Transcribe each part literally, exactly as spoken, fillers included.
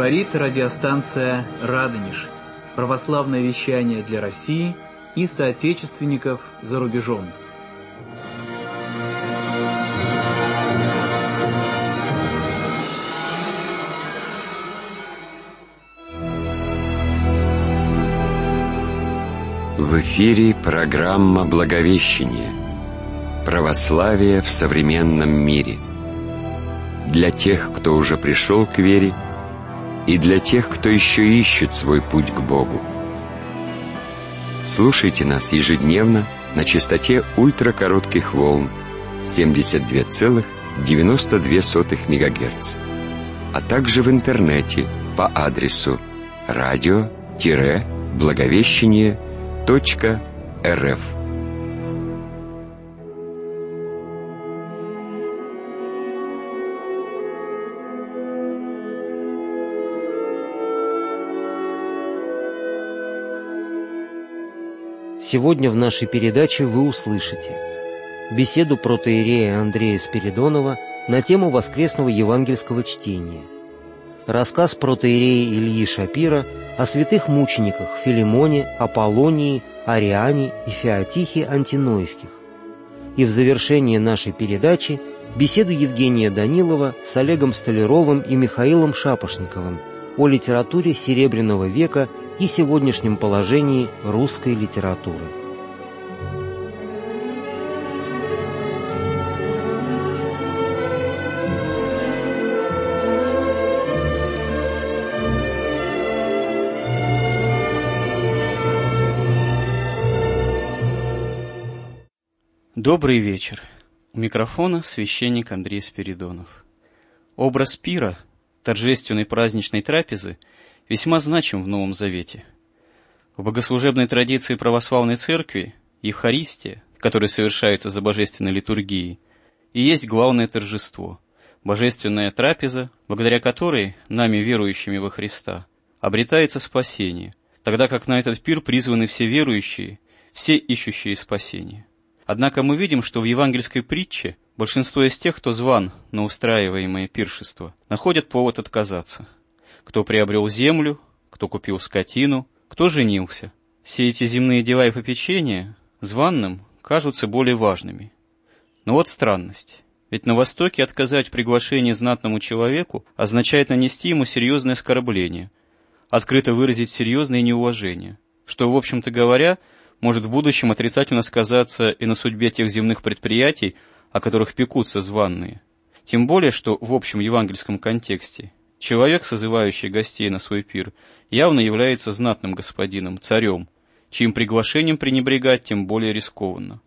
Говорит радиостанция «Радонеж». Православное вещание для России и соотечественников за рубежом. В эфире программа «Благовещение. Православие в современном мире». Для тех, кто уже пришел к вере, и для тех, кто еще ищет свой путь к Богу. Слушайте нас ежедневно на частоте ультракоротких волн семьдесят два целых девяносто две сотых мегагерца, а также в интернете по адресу радио-благовещение точка рф. Сегодня в нашей передаче вы услышите беседу протоиерея Андрея Спиридонова на тему воскресного евангельского чтения, рассказ протоиерея Ильи Шапира о святых мучениках Филимоне, Аполлонии, Ариане и Феотихе Антинойских, и в завершение нашей передачи беседу Евгения Данилова с Олегом Столяровым и Михаилом Шапошниковым о литературе Серебряного века и сегодняшнем положении русской литературы. Добрый вечер. У микрофона священник Андрей Спиридонов. Образ пира, торжественной праздничной трапезы, весьма значим в Новом Завете. В богослужебной традиции православной церкви Евхаристия, которая совершается за божественной литургией, и есть главное торжество, божественная трапеза, благодаря которой нами, верующими во Христа, обретается спасение, тогда как на этот пир призваны все верующие, все ищущие спасения. Однако мы видим, что в евангельской притче большинство из тех, кто зван на устраиваемое пиршество, находят повод отказаться. Кто приобрел землю, кто купил скотину, кто женился. Все эти земные дела и попечения званным кажутся более важными. Но вот странность. Ведь на Востоке отказать в приглашении знатному человеку означает нанести ему серьезное оскорбление, открыто выразить серьезное неуважение, что, в общем-то говоря, может в будущем отрицательно сказаться и на судьбе тех земных предприятий, о которых пекутся званные. Тем более, что в общем евангельском контексте человек, созывающий гостей на свой пир, явно является знатным господином, царем, чьим приглашением пренебрегать тем более рискованно.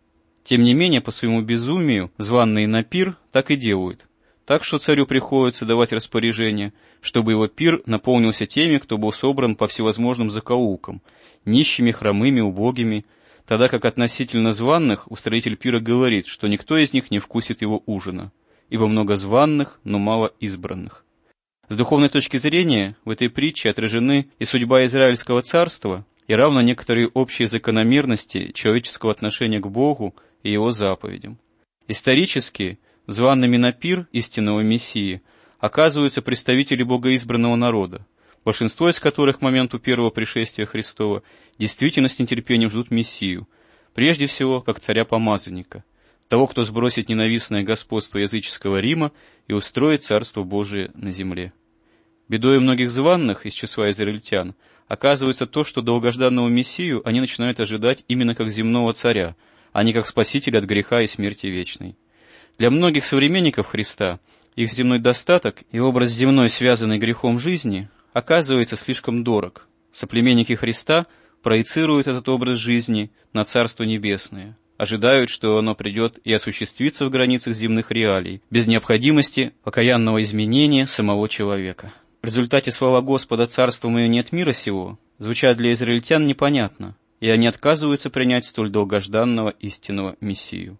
Тем не менее, по своему безумию, званые на пир так и делают, так что царю приходится давать распоряжение, чтобы его пир наполнился теми, кто был собран по всевозможным закоулкам, нищими, хромыми, убогими, тогда как относительно званных устроитель пира говорит, что никто из них не вкусит его ужина, ибо много званных, но мало избранных. С духовной точки зрения в этой притче отражены и судьба Израильского царства, и равно некоторые общие закономерности человеческого отношения к Богу и Его заповедям. Исторически зваными на пир истинного Мессии оказываются представители богоизбранного народа, большинство из которых к моменту первого пришествия Христова действительно с нетерпением ждут Мессию, прежде всего как царя-помазанника, того, кто сбросит ненавистное господство языческого Рима и устроит Царство Божие на земле. Бедой многих званных из числа израильтян оказывается то, что долгожданного Мессию они начинают ожидать именно как земного царя, а не как спасителя от греха и смерти вечной. Для многих современников Христа их земной достаток и образ земной, связанный грехом жизни, оказывается слишком дорог. Соплеменники Христа проецируют этот образ жизни на Царство Небесное, ожидают, что оно придет и осуществится в границах земных реалий, без необходимости покаянного изменения самого человека. В результате слова Господа «Царство мое не от мира сего» звучат для израильтян непонятно, и они отказываются принять столь долгожданного истинного Мессию.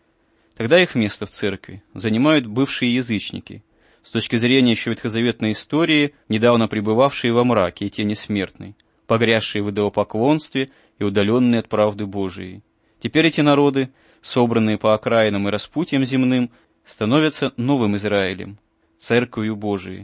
Тогда их место в церкви занимают бывшие язычники, с точки зрения еще ветхозаветной истории, недавно пребывавшие во мраке и тени смертной, погрязшие в идолопоклонстве и удаленные от правды Божией. Теперь эти народы, собранные по окраинам и распутьям земным, становятся новым Израилем, Церковью Божией,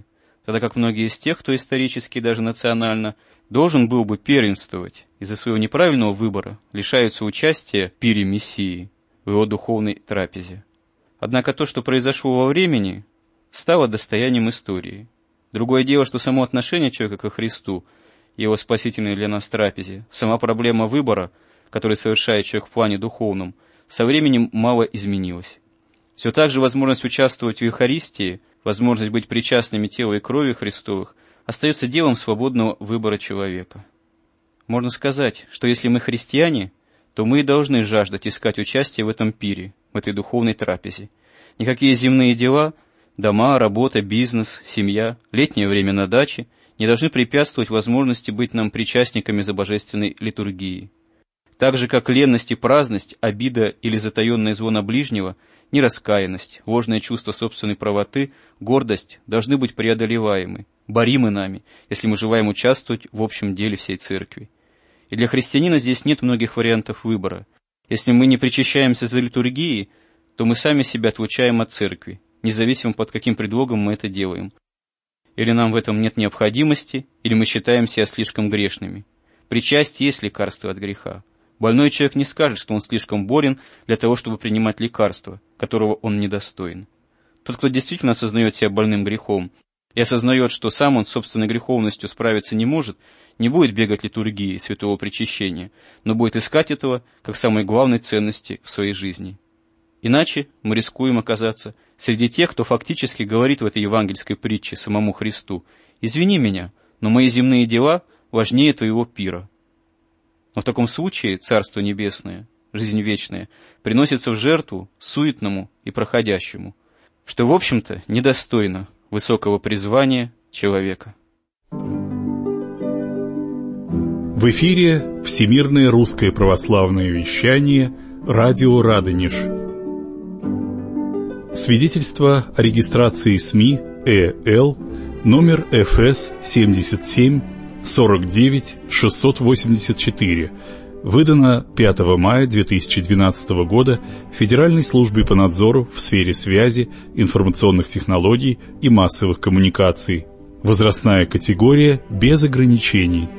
тогда как многие из тех, кто исторически и даже национально должен был бы первенствовать из-за своего неправильного выбора, лишаются участия в пире Мессии, в его духовной трапезе. Однако то, что произошло во времени, стало достоянием истории. Другое дело, что само отношение человека ко Христу, его спасительной для нас трапезе, сама проблема выбора, который совершает человек в плане духовном, со временем мало изменилась. Все так же возможность участвовать в Евхаристии, возможность быть причастными тела и крови Христовых остается делом свободного выбора человека. Можно сказать, что если мы христиане, то мы и должны жаждать искать участие в этом пире, в этой духовной трапезе. Никакие земные дела, дома, работа, бизнес, семья, летнее время на даче не должны препятствовать возможности быть нам причастниками за божественной литургией. Так же, как ленность и праздность, обида или затаенное зло на ближнего, нераскаянность, ложное чувство собственной правоты, гордость должны быть преодолеваемы, боримы нами, если мы желаем участвовать в общем деле всей церкви. И для христианина здесь нет многих вариантов выбора. Если мы не причащаемся за литургией, то мы сами себя отлучаем от церкви, независимо под каким предлогом мы это делаем. Или нам в этом нет необходимости, или мы считаем себя слишком грешными. Причастие есть лекарство от греха. Больной человек не скажет, что он слишком болен для того, чтобы принимать лекарство, которого он недостоин. Тот, кто действительно осознает себя больным грехом и осознает, что сам он с собственной греховностью справиться не может, не будет бегать литургии святого причащения, но будет искать этого как самой главной ценности в своей жизни. Иначе мы рискуем оказаться среди тех, кто фактически говорит в этой евангельской притче самому Христу: «Извини меня, но мои земные дела важнее твоего пира». Но в таком случае Царство Небесное, жизнь вечная, приносится в жертву суетному и проходящему, что, в общем-то, недостойно высокого призвания человека. В эфире Всемирное русское православное вещание «Радио Радонеж». Свидетельство о регистрации СМИ ЭЛ номер эф эс семьдесят семь сорок девять шестьсот восемьдесят четыре, выдано пятого мая две тысячи двенадцатого года Федеральной службой по надзору в сфере связи, информационных технологий и массовых коммуникаций. Возрастная категория без ограничений.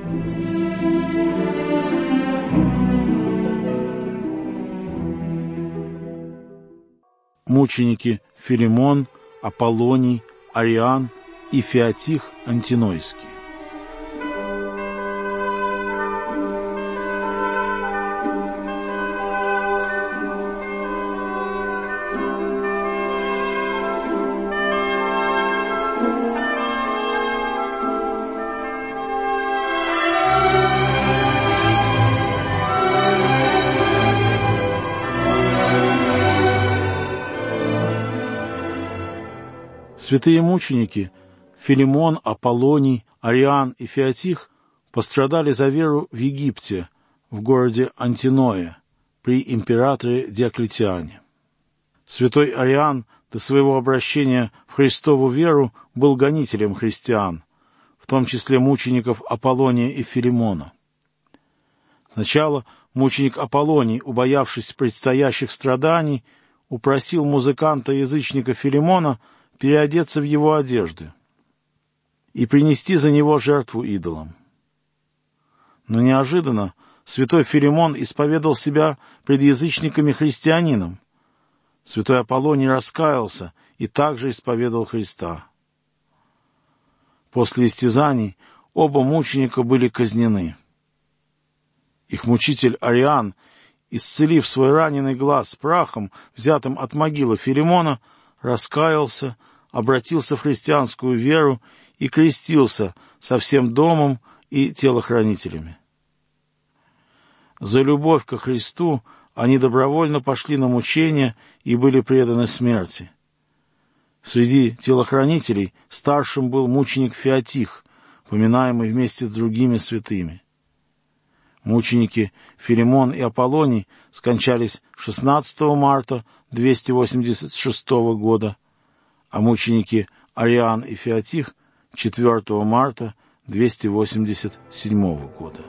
Мученики Филимон, Аполлоний, Ариан и Феотих Антинойский. Святые мученики Филимон, Аполлоний, Ариан и Феотих пострадали за веру в Египте, в городе Антиное, при императоре Диоклетиане. Святой Ариан до своего обращения в Христову веру был гонителем христиан, в том числе мучеников Аполлония и Филимона. Сначала мученик Аполлоний, убоявшись предстоящих страданий, упросил музыканта-язычника Филимона переодеться в его одежды и принести за него жертву идолам. Но неожиданно святой Филимон исповедал себя пред язычниками христианином. Святой Аполлоний раскаялся и также исповедал Христа. После истязаний оба мученика были казнены. Их мучитель Ариан, исцелив свой раненый глаз прахом, взятым от могилы Филимона, раскаялся, обратился в христианскую веру и крестился со всем домом и телохранителями. За любовь ко Христу они добровольно пошли на мучения и были преданы смерти. Среди телохранителей старшим был мученик Феотих, поминаемый вместе с другими святыми. Мученики Филимон и Аполлоний скончались шестнадцатого марта двести восемьдесят шестого года, а мученики Ариан и Феотих — четвёртого марта двести восемьдесят седьмого года.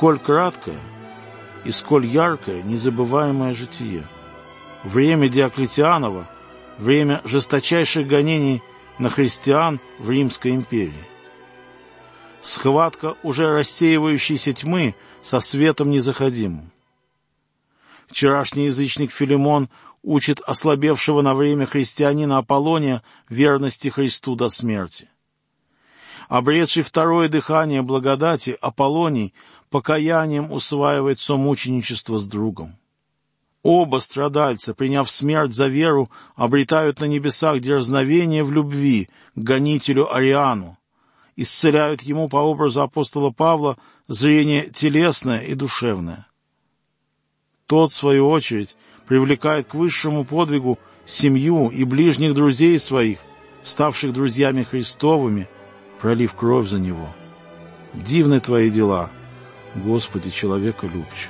Сколь краткое и сколь яркое незабываемое житие. Время Диоклетианова, время жесточайших гонений на христиан в Римской империи. Схватка уже рассеивающейся тьмы со светом незаходимым. Вчерашний язычник Филимон учит ослабевшего на время христианина Аполлония верности Христу до смерти. Обретший второе дыхание благодати, Аполлоний покаянием усваивает сомученичество с другом. Оба страдальца, приняв смерть за веру, обретают на небесах дерзновение в любви к гонителю Ариану, исцеляют ему по образу апостола Павла зрение телесное и душевное. Тот, в свою очередь, привлекает к высшему подвигу семью и ближних друзей своих, ставших друзьями Христовыми, пролив кровь за него. Дивны твои дела, Господи, человеколюбче.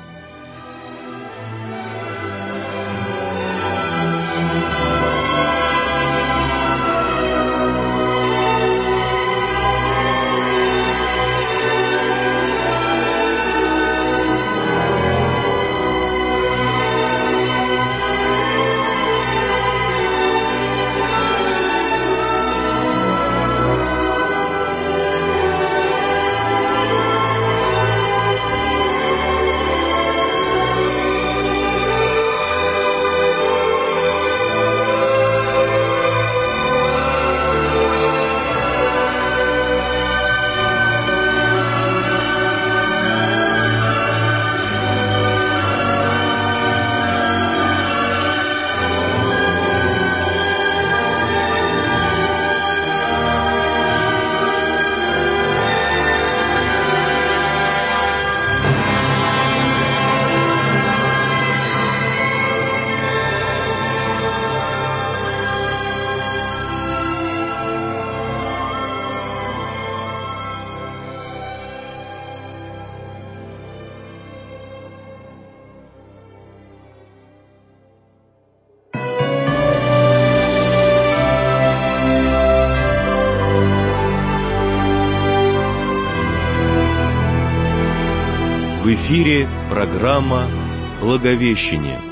В эфире программа «Благовещение».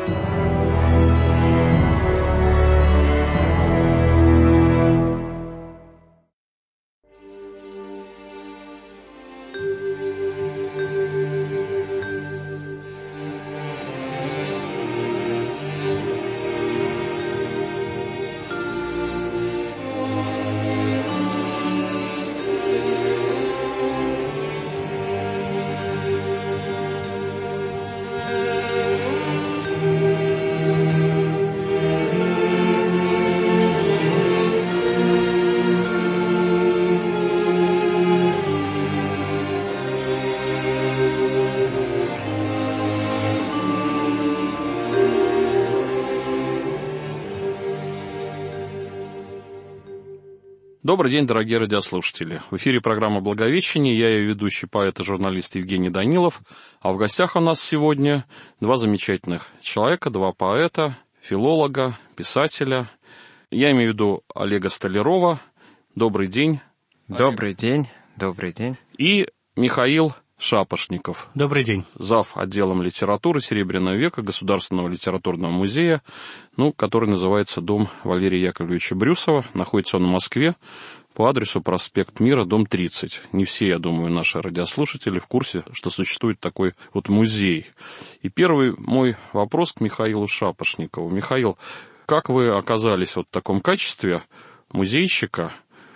Добрый день, дорогие радиослушатели. В эфире программа «Благовещение». Я ее ведущий поэт и журналист Евгений Данилов. А в гостях у нас сегодня два замечательных человека, два поэта, филолога, писателя. Я имею в виду Олега Столярова. Добрый день. Добрый день. Добрый день. И Михаил Шапошников. Добрый день. Зав. Отделом литературы Серебряного века Государственного литературного музея, ну, который называется «Дом Валерия Яковлевича Брюсова». Находится он в Москве по адресу проспект Мира, дом тридцать. Не все, я думаю, наши радиослушатели в курсе, что существует такой вот музей. И первый мой вопрос к Михаилу Шапошникову. Михаил, как вы оказались вот в таком качестве музейщика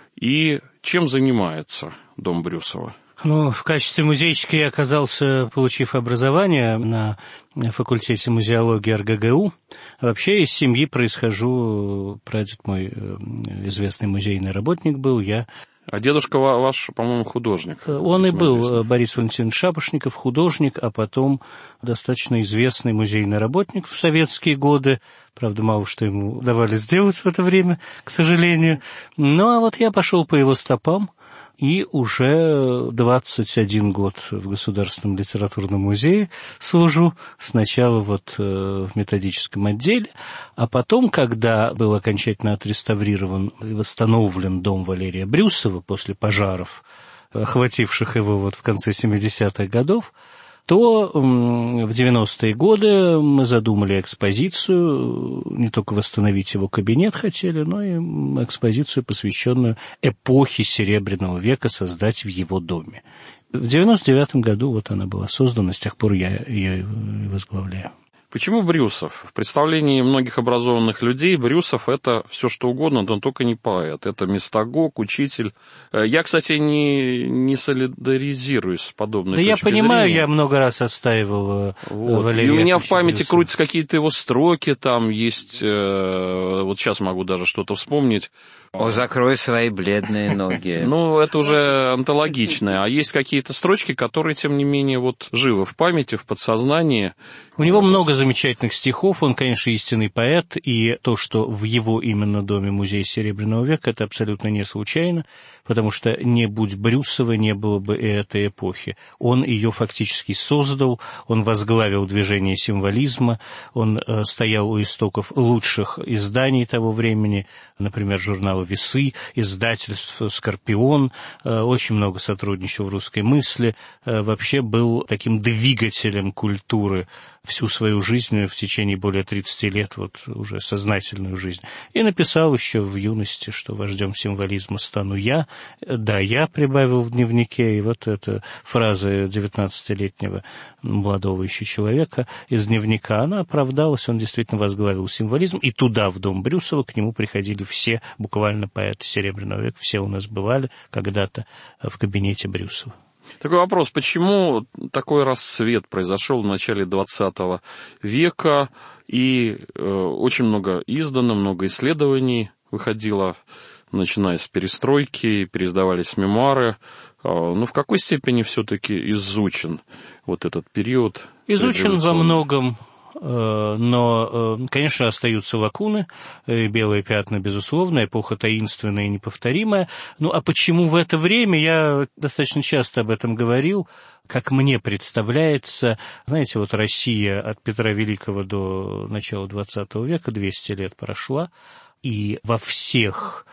и чем занимается Дом Брюсова? Ну, в качестве музейщика я оказался, получив образование на факультете музеологии эр гэ гэ у. Вообще из семьи происхожу, прадед мой известный музейный работник был, я... А дедушка ваш, по-моему, художник. Он и был, известный. Борис Валентинович Шапошников, художник, а потом достаточно известный музейный работник в советские годы. Правда, мало что ему давали сделать в это время, к сожалению. Ну, а вот я пошел по его стопам. И уже двадцать один год в Государственном литературном музее служу. Сначала вот в методическом отделе, а потом, когда был окончательно отреставрирован и восстановлен дом Валерия Брюсова после пожаров охвативших его вот в конце семидесятых годов, то в девяностые годы мы задумали экспозицию, не только восстановить его кабинет хотели, но и экспозицию, посвященную эпохе Серебряного века, создать в его доме. В девяносто девятом году вот она была создана, с тех пор я ее возглавляю. Почему Брюсов? В представлении многих образованных людей Брюсов – это все что угодно, но только не поэт. Это местагог, учитель. Я, кстати, не, не солидаризируюсь с подобной да точкой зрения. Да я понимаю, зрения. Я много раз отстаивал вот. Валерия. И у меня в памяти Брюсова крутятся какие-то его строки, там есть, вот сейчас могу даже что-то вспомнить. О, закрой свои бледные ноги. Ну, это уже антологичное. А есть какие-то строчки, которые, тем не менее, вот живы в памяти, в подсознании. У него много замечательных стихов, он, конечно, истинный поэт, и то, что в его именно доме музей Серебряного века, это абсолютно не случайно, потому что не будь Брюсова, не было бы и этой эпохи. Он ее фактически создал, он возглавил движение символизма, он э, стоял у истоков лучших изданий того времени, например, журнала «Весы», издательств «Скорпион», э, очень много сотрудничал в «Русской мысли», э, вообще был таким двигателем культуры всю свою жизнь, в течение более тридцати лет, вот уже сознательную жизнь. И написал еще в юности, что вождем символизма стану я. Да, я прибавил в дневнике, и вот эта фраза девятнадцатилетнего молодого еще человека из дневника, она оправдалась, он действительно возглавил символизм, и туда, в дом Брюсова, к нему приходили все, буквально поэты Серебряного века, все у нас бывали когда-то в кабинете Брюсова. Такой вопрос, почему такой расцвет произошел в начале двадцатого века, и э, очень много издано, много исследований выходило, начиная с перестройки, переиздавались мемуары. Э, ну, в какой степени все-таки изучен вот этот период? Изучен во многом. Но, конечно, остаются лакуны, белые пятна, безусловно, эпоха таинственная и неповторимая. Ну, а почему в это время? Я достаточно часто об этом говорил. Как мне представляется, знаете, вот Россия от Петра Великого до начала двадцатого века, двести лет прошла, и во всех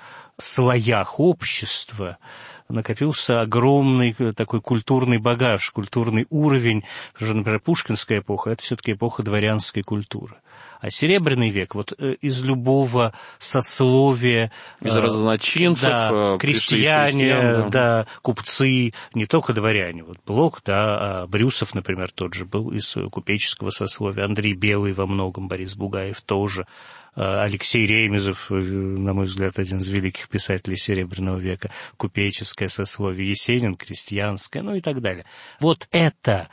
слоях общества накопился огромный такой культурный багаж, культурный уровень. Потому что, например, пушкинская эпоха – это все-таки эпоха дворянской культуры. А Серебряный век, вот из любого сословия... Из разночинцев, да, крестьяне, да. да, купцы, не только дворяне. Вот Блок, да, а Брюсов, например, тот же был из купеческого сословия, Андрей Белый во многом, Борис Бугаев тоже. Алексей Ремезов, на мой взгляд, один из великих писателей Серебряного века, купеческое сословие, Есенин, крестьянское, ну и так далее. Вот это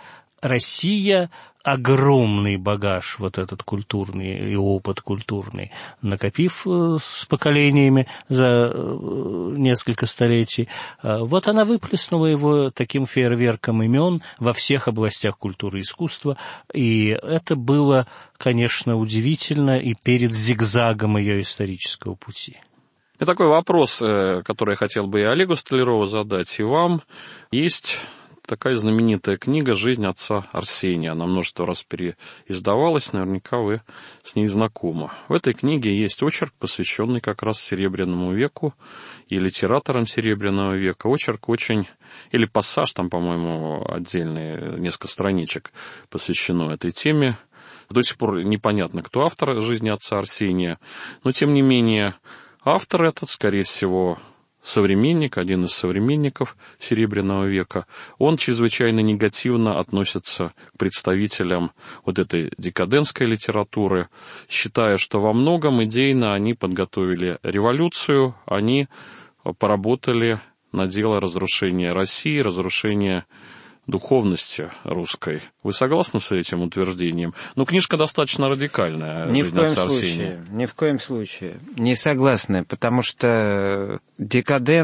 Россия, огромный багаж, вот этот культурный и опыт культурный, накопив с поколениями за несколько столетий, вот она выплеснула его таким фейерверком имен во всех областях культуры и искусства, и это было, конечно, удивительно и перед зигзагом ее исторического пути. И такой вопрос, который я хотел бы и Олегу Столярову задать, и вам. Есть такая знаменитая книга «Жизнь отца Арсения». Она множество раз переиздавалась, наверняка вы с ней знакомы. В этой книге есть очерк, посвященный как раз Серебряному веку и литераторам Серебряного века. Очерк очень... Или пассаж, там, по-моему, отдельные несколько страничек посвящено этой теме. До сих пор непонятно, кто автор «Жизни отца Арсения», но, тем не менее, автор этот, скорее всего, современник, один из современников Серебряного века, он чрезвычайно негативно относится к представителям вот этой декадентской литературы, считая, что во многом идейно они подготовили революцию, они поработали на дело разрушения России, разрушения духовности русской. Вы согласны с этим утверждением? Ну, книжка достаточно радикальная. Ни в коем случае, ни в коем случае. Не согласны, потому что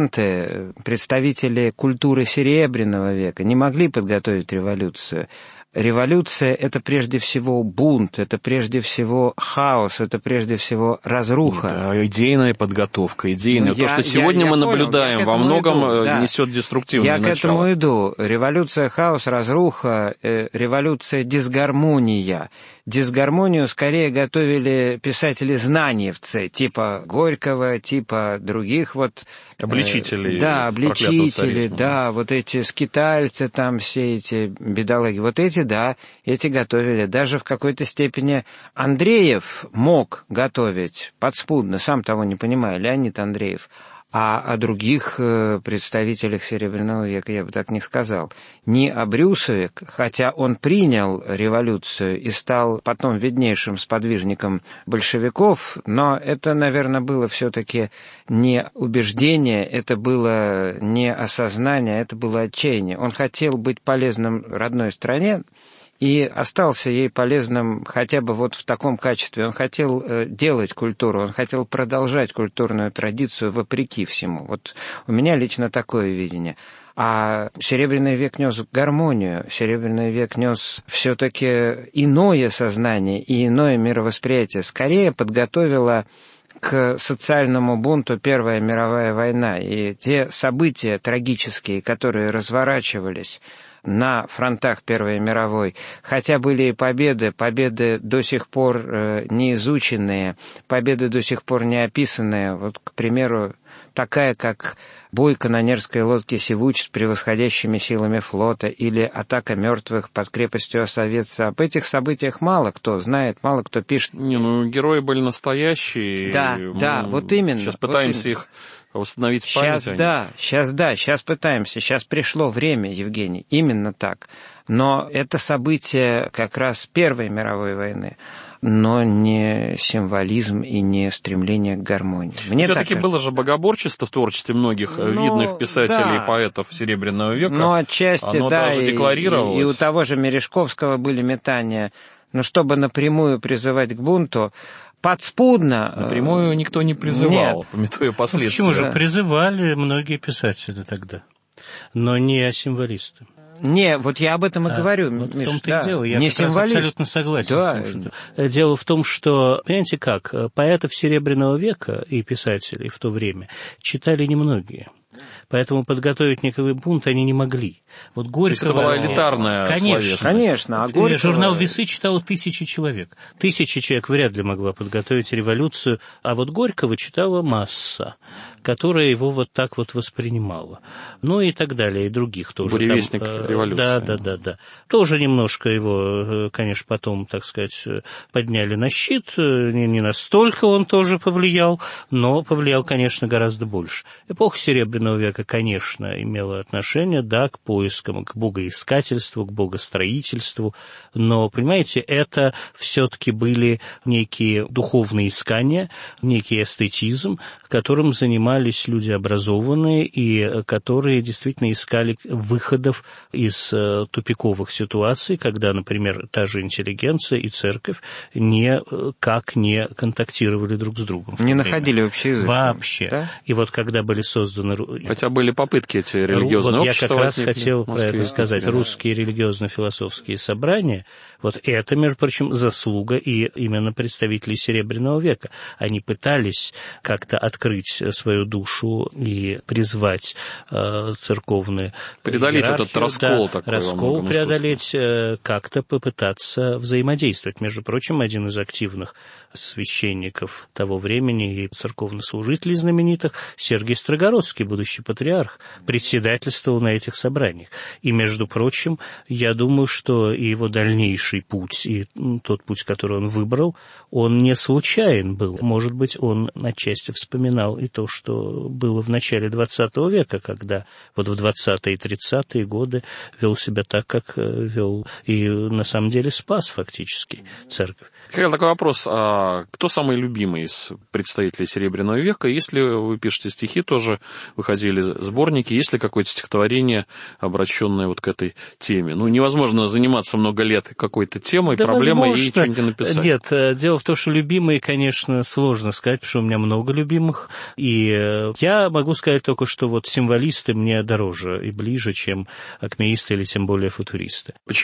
декаденты, представители культуры Серебряного века не могли подготовить революцию. Революция — это прежде всего бунт, это прежде всего хаос, это прежде всего разруха. Да, идейная подготовка, идейная. Ну, То, я, что сегодня я, я мы понял, наблюдаем, во многом иду, да. несет деструктивное начало. Я к этому иду. Революция, хаос, разруха, э, революция, дисгармония. Дисгармонию скорее готовили писатели-знаниевцы, типа Горького, типа других вот... Обличителей. Э, да, обличители, да, вот эти скитальцы там, все эти бедолаги. Вот эти, да, эти готовили. Даже в какой-то степени Андреев мог готовить подспудно, сам того не понимая, Леонид Андреев. А о других представителях Серебряного века я бы так не сказал. Ни о Брюсове, хотя он принял революцию и стал потом виднейшим сподвижником большевиков, но это, наверное, было все-таки не убеждение, это было не осознание, это было отчаяние. Он хотел быть полезным родной стране, и остался ей полезным хотя бы вот в таком качестве. Он хотел делать культуру, он хотел продолжать культурную традицию вопреки всему. Вот у меня лично такое видение. А Серебряный век нес гармонию, Серебряный век нес все-таки иное сознание и иное мировосприятие. Скорее подготовила к социальному бунту Первая мировая война. И те события трагические, которые разворачивались на фронтах Первой мировой, хотя были и победы, победы до сих пор э, не изученные, победы до сих пор не описанные. Вот, к примеру, такая, как бой канонерской лодки «Севуч» с превосходящими силами флота или атака мертвых под крепостью Осовеца. Об этих событиях мало кто знает, мало кто пишет. Не, ну герои были настоящие. Да, да, вот именно. Сейчас пытаемся вот их восстановить память. Сейчас, да, сейчас, да, сейчас пытаемся. Сейчас пришло время, Евгений, именно так. Но это событие как раз Первой мировой войны, но не символизм и не стремление к гармонии. Мне Все-таки так... было же богоборчество в творчестве многих ну, видных писателей да. и поэтов Серебряного века. Ну, отчасти, оно да, даже и, декларировалось. И, и у того же Мережковского были метания. Но чтобы напрямую призывать к бунту, подспудно... Напрямую никто не призывал, Нет. пометуя последствия. Почему же Да. призывали многие писатели тогда, но не символисты? Не, вот я об этом и А, говорю, вот Миш, в том-то да. и дело. Я не как раз символист. абсолютно согласен Да. с тем, что... Дело в том, что, понимаете как, поэтов Серебряного века и писателей в то время читали немногие. Поэтому подготовить никакой бунт они не могли. Вот Горького... Это была элитарная Конечно, словесность. Конечно. А Горького... Журнал «Весы» читало тысячи человек. Тысяча человек вряд ли могла подготовить революцию, а вот Горького читала масса, которая его вот так вот воспринимала. Ну и так далее, и других тоже. Буревестник там, революции. Да, да, да, да. Тоже немножко его, конечно, потом, так сказать, подняли на щит. Не, не настолько он тоже повлиял, но повлиял, конечно, гораздо больше. Эпоха Серебряного века, конечно, имела отношение, да, к поискам, к богоискательству, к богостроительству, но, понимаете, это все-таки были некие духовные искания, некий эстетизм, которым занимались люди образованные и которые действительно искали выходов из тупиковых ситуаций, когда, например, та же интеллигенция и церковь никак не контактировали друг с другом. Не находили общий язык. Вообще. Да? И вот когда были созданы... Хотя были попытки эти религиозные вот общества. Я как раз возникли хотел в Москве, про это сказать. да. Русские религиозно-философские собрания, вот это, между прочим, заслуга и именно представителей Серебряного века. Они пытались как-то открыть свою душу и призвать э, церковные преодолеть этот раскол, да, такой, раскол преодолеть, э, как-то попытаться взаимодействовать. Между прочим, один из активных священников того времени и церковнослужителей знаменитых, Сергий Строгородский, будущий патриарх, председательствовал на этих собраниях. И, между прочим, я думаю, что и его дальнейший путь, и тот путь, который он выбрал, он не случайен был. Может быть, он отчасти вспоминал и то, что было в начале двадцатого века, когда вот в двадцатые и тридцатые годы вел себя так, как вел, и на самом деле спас фактически церковь. Михаил, такой вопрос. А кто самый любимый из представителей Серебряного века? Если вы пишете стихи, тоже выходили сборники, есть ли какое-то стихотворение, обращенное вот к этой теме? Ну, невозможно заниматься много лет какой-то темой, да проблемой возможно. И что-нибудь написать. Нет, дело в том, что любимые, конечно, сложно сказать, потому что у меня много любимых. И я могу сказать только, что вот символисты мне дороже и ближе, чем акмеисты или тем более футуристы. Почему?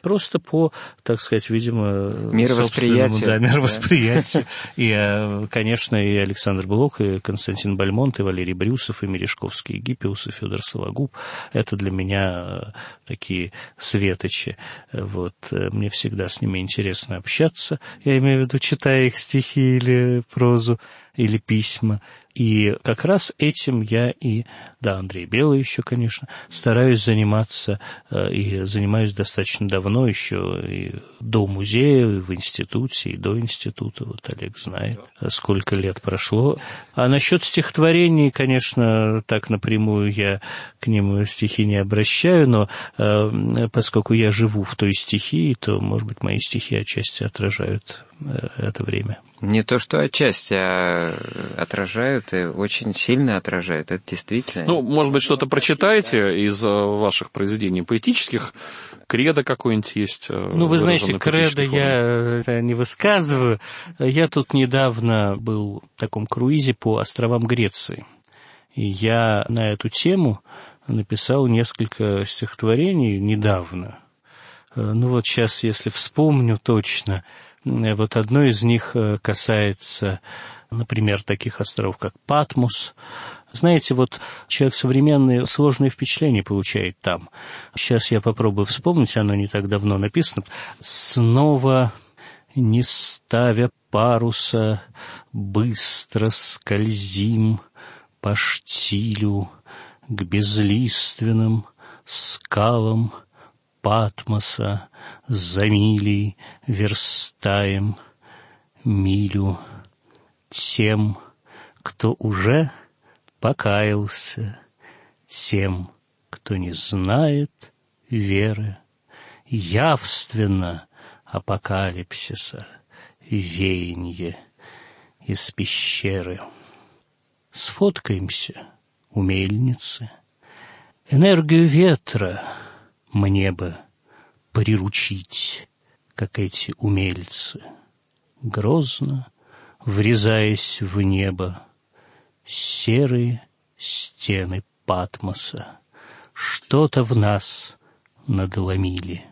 Просто по, так сказать, видимо, мировосприятию. Да, мировосприятию. И, конечно, и Александр Блок, и Константин Бальмонт, и Валерий Брюсов, и Мережковский Гиппиус, и Федор Сологуб — это для меня такие светочи. Вот. Мне всегда с ними интересно общаться. Я имею в виду, читая их стихи или прозу, или письма. И как раз этим я и, да, Андрей Белый еще, конечно, стараюсь заниматься, и занимаюсь достаточно давно, еще и до музея, и в институте, и до института. Вот Олег знает, сколько лет прошло. А насчет стихотворений, конечно, так напрямую я к ним стихи не обращаю, но поскольку я живу в той стихии, то, может быть, мои стихи отчасти отражают это время. Не то, что отчасти, а отражают, и очень сильно отражают. Это действительно... Ну, может быть, что-то прочитаете из ваших произведений поэтических? Кредо какое-нибудь есть? Ну, вы знаете, кредо я не высказываю. Я тут недавно был в таком круизе по островам Греции. И я на эту тему написал несколько стихотворений недавно. Ну, вот сейчас, если вспомню точно... Вот одно из них касается, например, таких островов, как Патмос. Знаете, вот человек современный сложные впечатления получает там. Сейчас я попробую вспомнить, оно не так давно написано. «Снова, не ставя паруса, быстро скользим по штилю к безлиственным скалам Патмоса, за милей верстаем милю тем, кто уже покаялся, тем, кто не знает веры, явственно апокалипсиса веянье из пещеры. Сфоткаемся у мельницы, энергию ветра мне бы приручить, как эти умельцы, грозно врезаясь в небо, серые стены Патмоса что-то в нас надломили.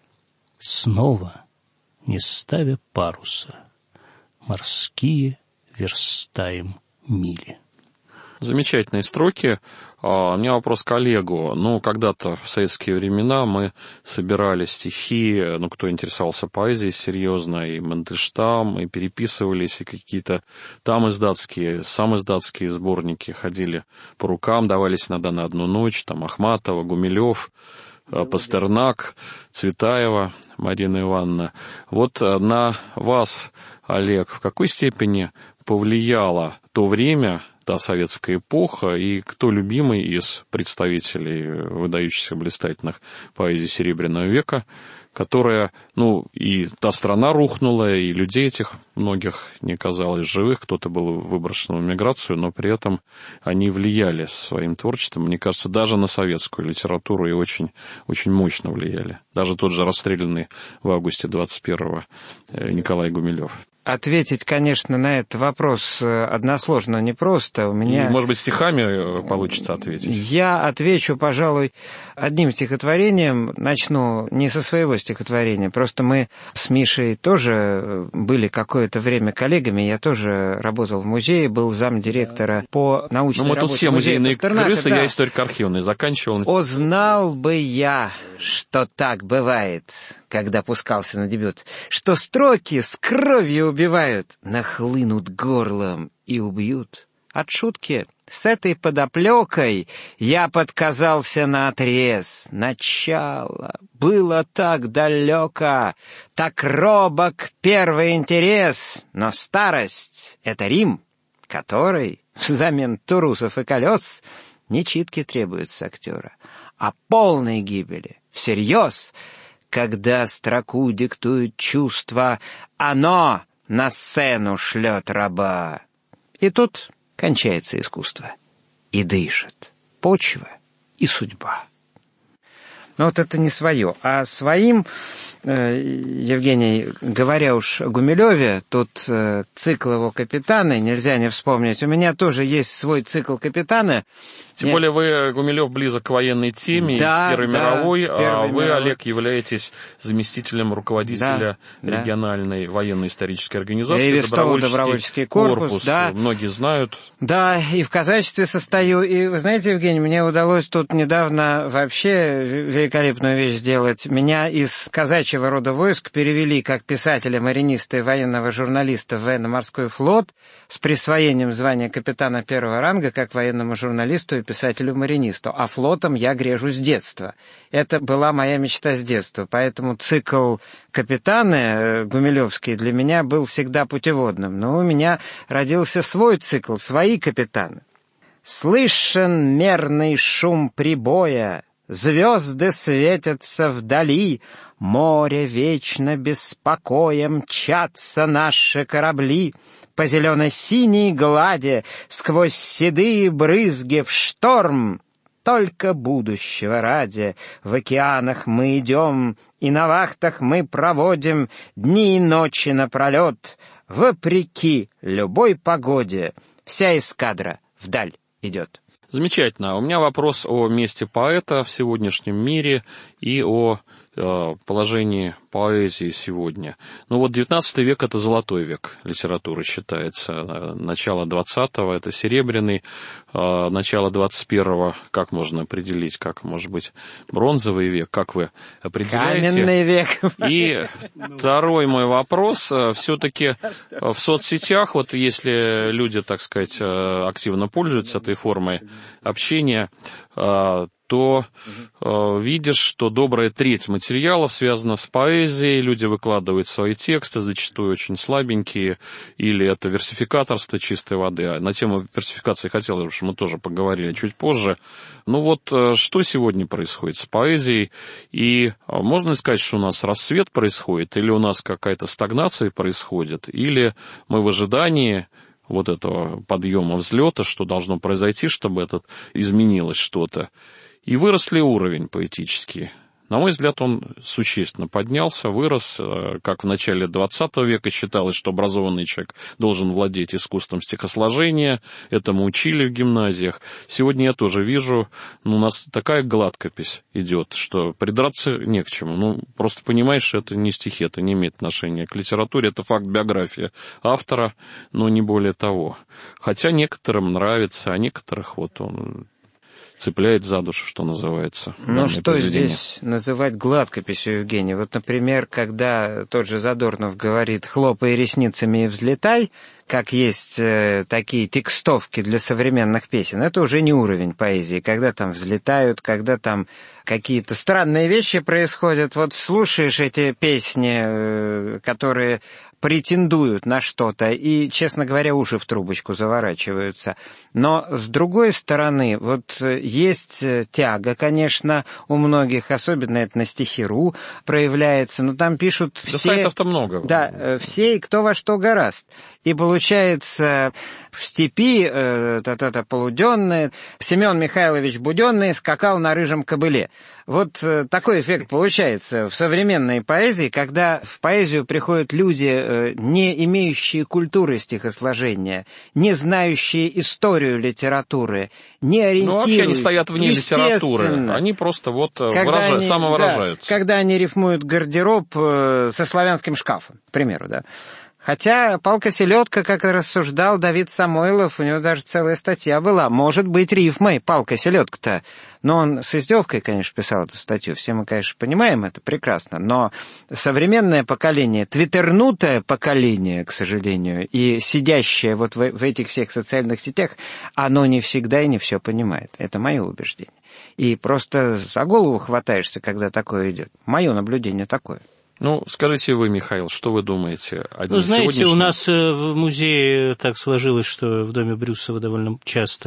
Снова, не ставя паруса, морские верстаем мили. Замечательные строки. У меня вопрос к Олегу. Ну, когда-то в советские времена мы собирали стихи, ну, кто интересовался поэзией серьезно, и Мандельштам, и переписывались, и какие-то там издатские, сам издатские сборники ходили по рукам, давались иногда на одну ночь, там Ахматова, Гумилев, Пастернак, Цветаева, Марина Ивановна. Вот на вас, Олег, в какой степени повлияло то время, та советская эпоха, и кто любимый из представителей выдающихся блистательных поэзий Серебряного века, которая, ну, и та страна рухнула, и людей этих многих не казалось живых, кто-то был выброшен в эмиграцию, но при этом они влияли своим творчеством, мне кажется, даже на советскую литературу и очень, очень мощно влияли. Даже тот же расстрелянный в августе двадцать первого Николай Гумилев. Ответить, конечно, на этот вопрос односложно непросто. У меня... И, может быть, стихами получится ответить? Я отвечу, пожалуй, одним стихотворением. Начну не со своего стихотворения. Просто мы с Мишей тоже были какое-то время коллегами. Я тоже работал в музее, был замдиректора по научной работе. Ну, мы тут все музейные крысы, да. Я историк архивный, заканчивал. О, знал бы я, что так бывает, когда пускался на дебют, что строки с кровью убивают, нахлынут горлом и убьют. От шутки с этой подоплекой я подказался наотрез. Начало было так далеко, так робок первый интерес, но старость — это Рим, который взамен турусов и колес не читки требует с актера, а полной гибели, всерьез. Когда строку диктует чувство, оно на сцену шлет раба. И тут кончается искусство. И дышит почва и судьба. Но вот это не свое. А своим, Евгений, говоря уж о Гумилеве, тут цикл его «Капитаны» нельзя не вспомнить. У меня тоже есть свой цикл «Капитаны». Тем более вы, Гумилев, близок к военной теме, да, Первой да, мировой, Первой а вы, мировой. Олег, являетесь заместителем руководителя да, региональной да. военно-исторической организации Добровольческий, добровольческий корпус. корпус да. Многие знают. Да, и в казачестве состою. И вы знаете, Евгений, мне удалось тут недавно вообще великолепную вещь сделать. Меня из казачьего рода войск перевели как писателя-мариниста и военного журналиста в военно-морской флот с присвоением звания капитана первого ранга как военному журналисту и писателю-маринисту. А флотом я грежу с детства. Это была моя мечта с детства. Поэтому цикл «Капитаны» гумилевский для меня был всегда путеводным. Но у меня родился свой цикл, свои капитаны. Слышен мерный шум прибоя, звезды светятся вдали, море вечно беспокоя, мчатся наши корабли. По зелено-синей глади, сквозь седые брызги в шторм, только будущего ради в океанах мы идем, и на вахтах мы проводим дни и ночи напролет, вопреки любой погоде, вся эскадра вдаль идет. Замечательно. У меня вопрос о месте поэта в сегодняшнем мире и о э, положении поэзии сегодня. Ну вот девятнадцатый век — это золотой век литературы считается. Начало двадцатого — это серебряный. Э, начало двадцать первого как можно определить? Как, может быть, бронзовый век? Как вы определяете? Каменный век. И второй мой вопрос. Все-таки в соцсетях, вот если люди, так сказать, активно пользуются этой формой общения, то э, видишь, что добрая треть материалов связана с поэзией, люди выкладывают свои тексты, зачастую очень слабенькие, или это версификаторство чистой воды. А на тему версификации хотелось, чтобы мы тоже поговорили чуть позже. Ну вот, э, что сегодня происходит с поэзией? И э, можно ли сказать, что у нас рассвет происходит, или у нас какая-то стагнация происходит, или мы в ожидании вот этого подъема, взлета, что должно произойти, чтобы это изменилось что-то. И вырос ли уровень поэтический? На мой взгляд, он существенно поднялся, вырос, как в начале двадцатого века считалось, что образованный человек должен владеть искусством стихосложения, этому учили в гимназиях. Сегодня я тоже вижу, ну, у нас такая гладкопись идет, что придраться не к чему. Ну, просто понимаешь, что это не стихи, это не имеет отношения к литературе, это факт биографии автора, но не более того. Хотя некоторым нравится, а некоторых вот он цепляет за душу, что называется. Ну, что здесь называть гладкописью, Евгений? Вот, например, когда тот же Задорнов говорит «хлопай ресницами и взлетай», как есть э, такие текстовки для современных песен, это уже не уровень поэзии, когда там взлетают, когда там какие-то странные вещи происходят. Вот слушаешь эти песни, э, которые претендуют на что-то, и, честно говоря, уши в трубочку заворачиваются. Но, с другой стороны, вот есть тяга, конечно, у многих, особенно это на стихи.ру проявляется, но там пишут все... Да сайтов-то много. Да, все и кто во что горазд. И получается, в степи э, та-та-та полуденная, Семен Михайлович Буденный скакал на рыжем кобыле. Вот э, такой эффект получается в современной поэзии, когда в поэзию приходят люди, э, не имеющие культуры стихосложения, не знающие историю литературы, не ориентирующие. Ну, вообще они стоят вне литературы, они просто вот выражают, они, самовыражаются. Да, когда они рифмуют гардероб э, со славянским шкафом, к примеру, да. Хотя палка-селедка, как и рассуждал Давид Самойлов, у него даже целая статья была. Может быть рифмой палка-селедка-то. Но он с издевкой, конечно, писал эту статью. Все мы, конечно, понимаем это прекрасно. Но современное поколение, твиттернутое поколение, к сожалению, и сидящее вот в, в этих всех социальных сетях, оно не всегда и не все понимает. Это мое убеждение. И просто за голову хватаешься, когда такое идет. Мое наблюдение такое. Ну, скажите вы, Михаил, что вы думаете о Ну, знаете, сегодняшнем... у нас в музее так сложилось, что в доме Брюсова довольно часто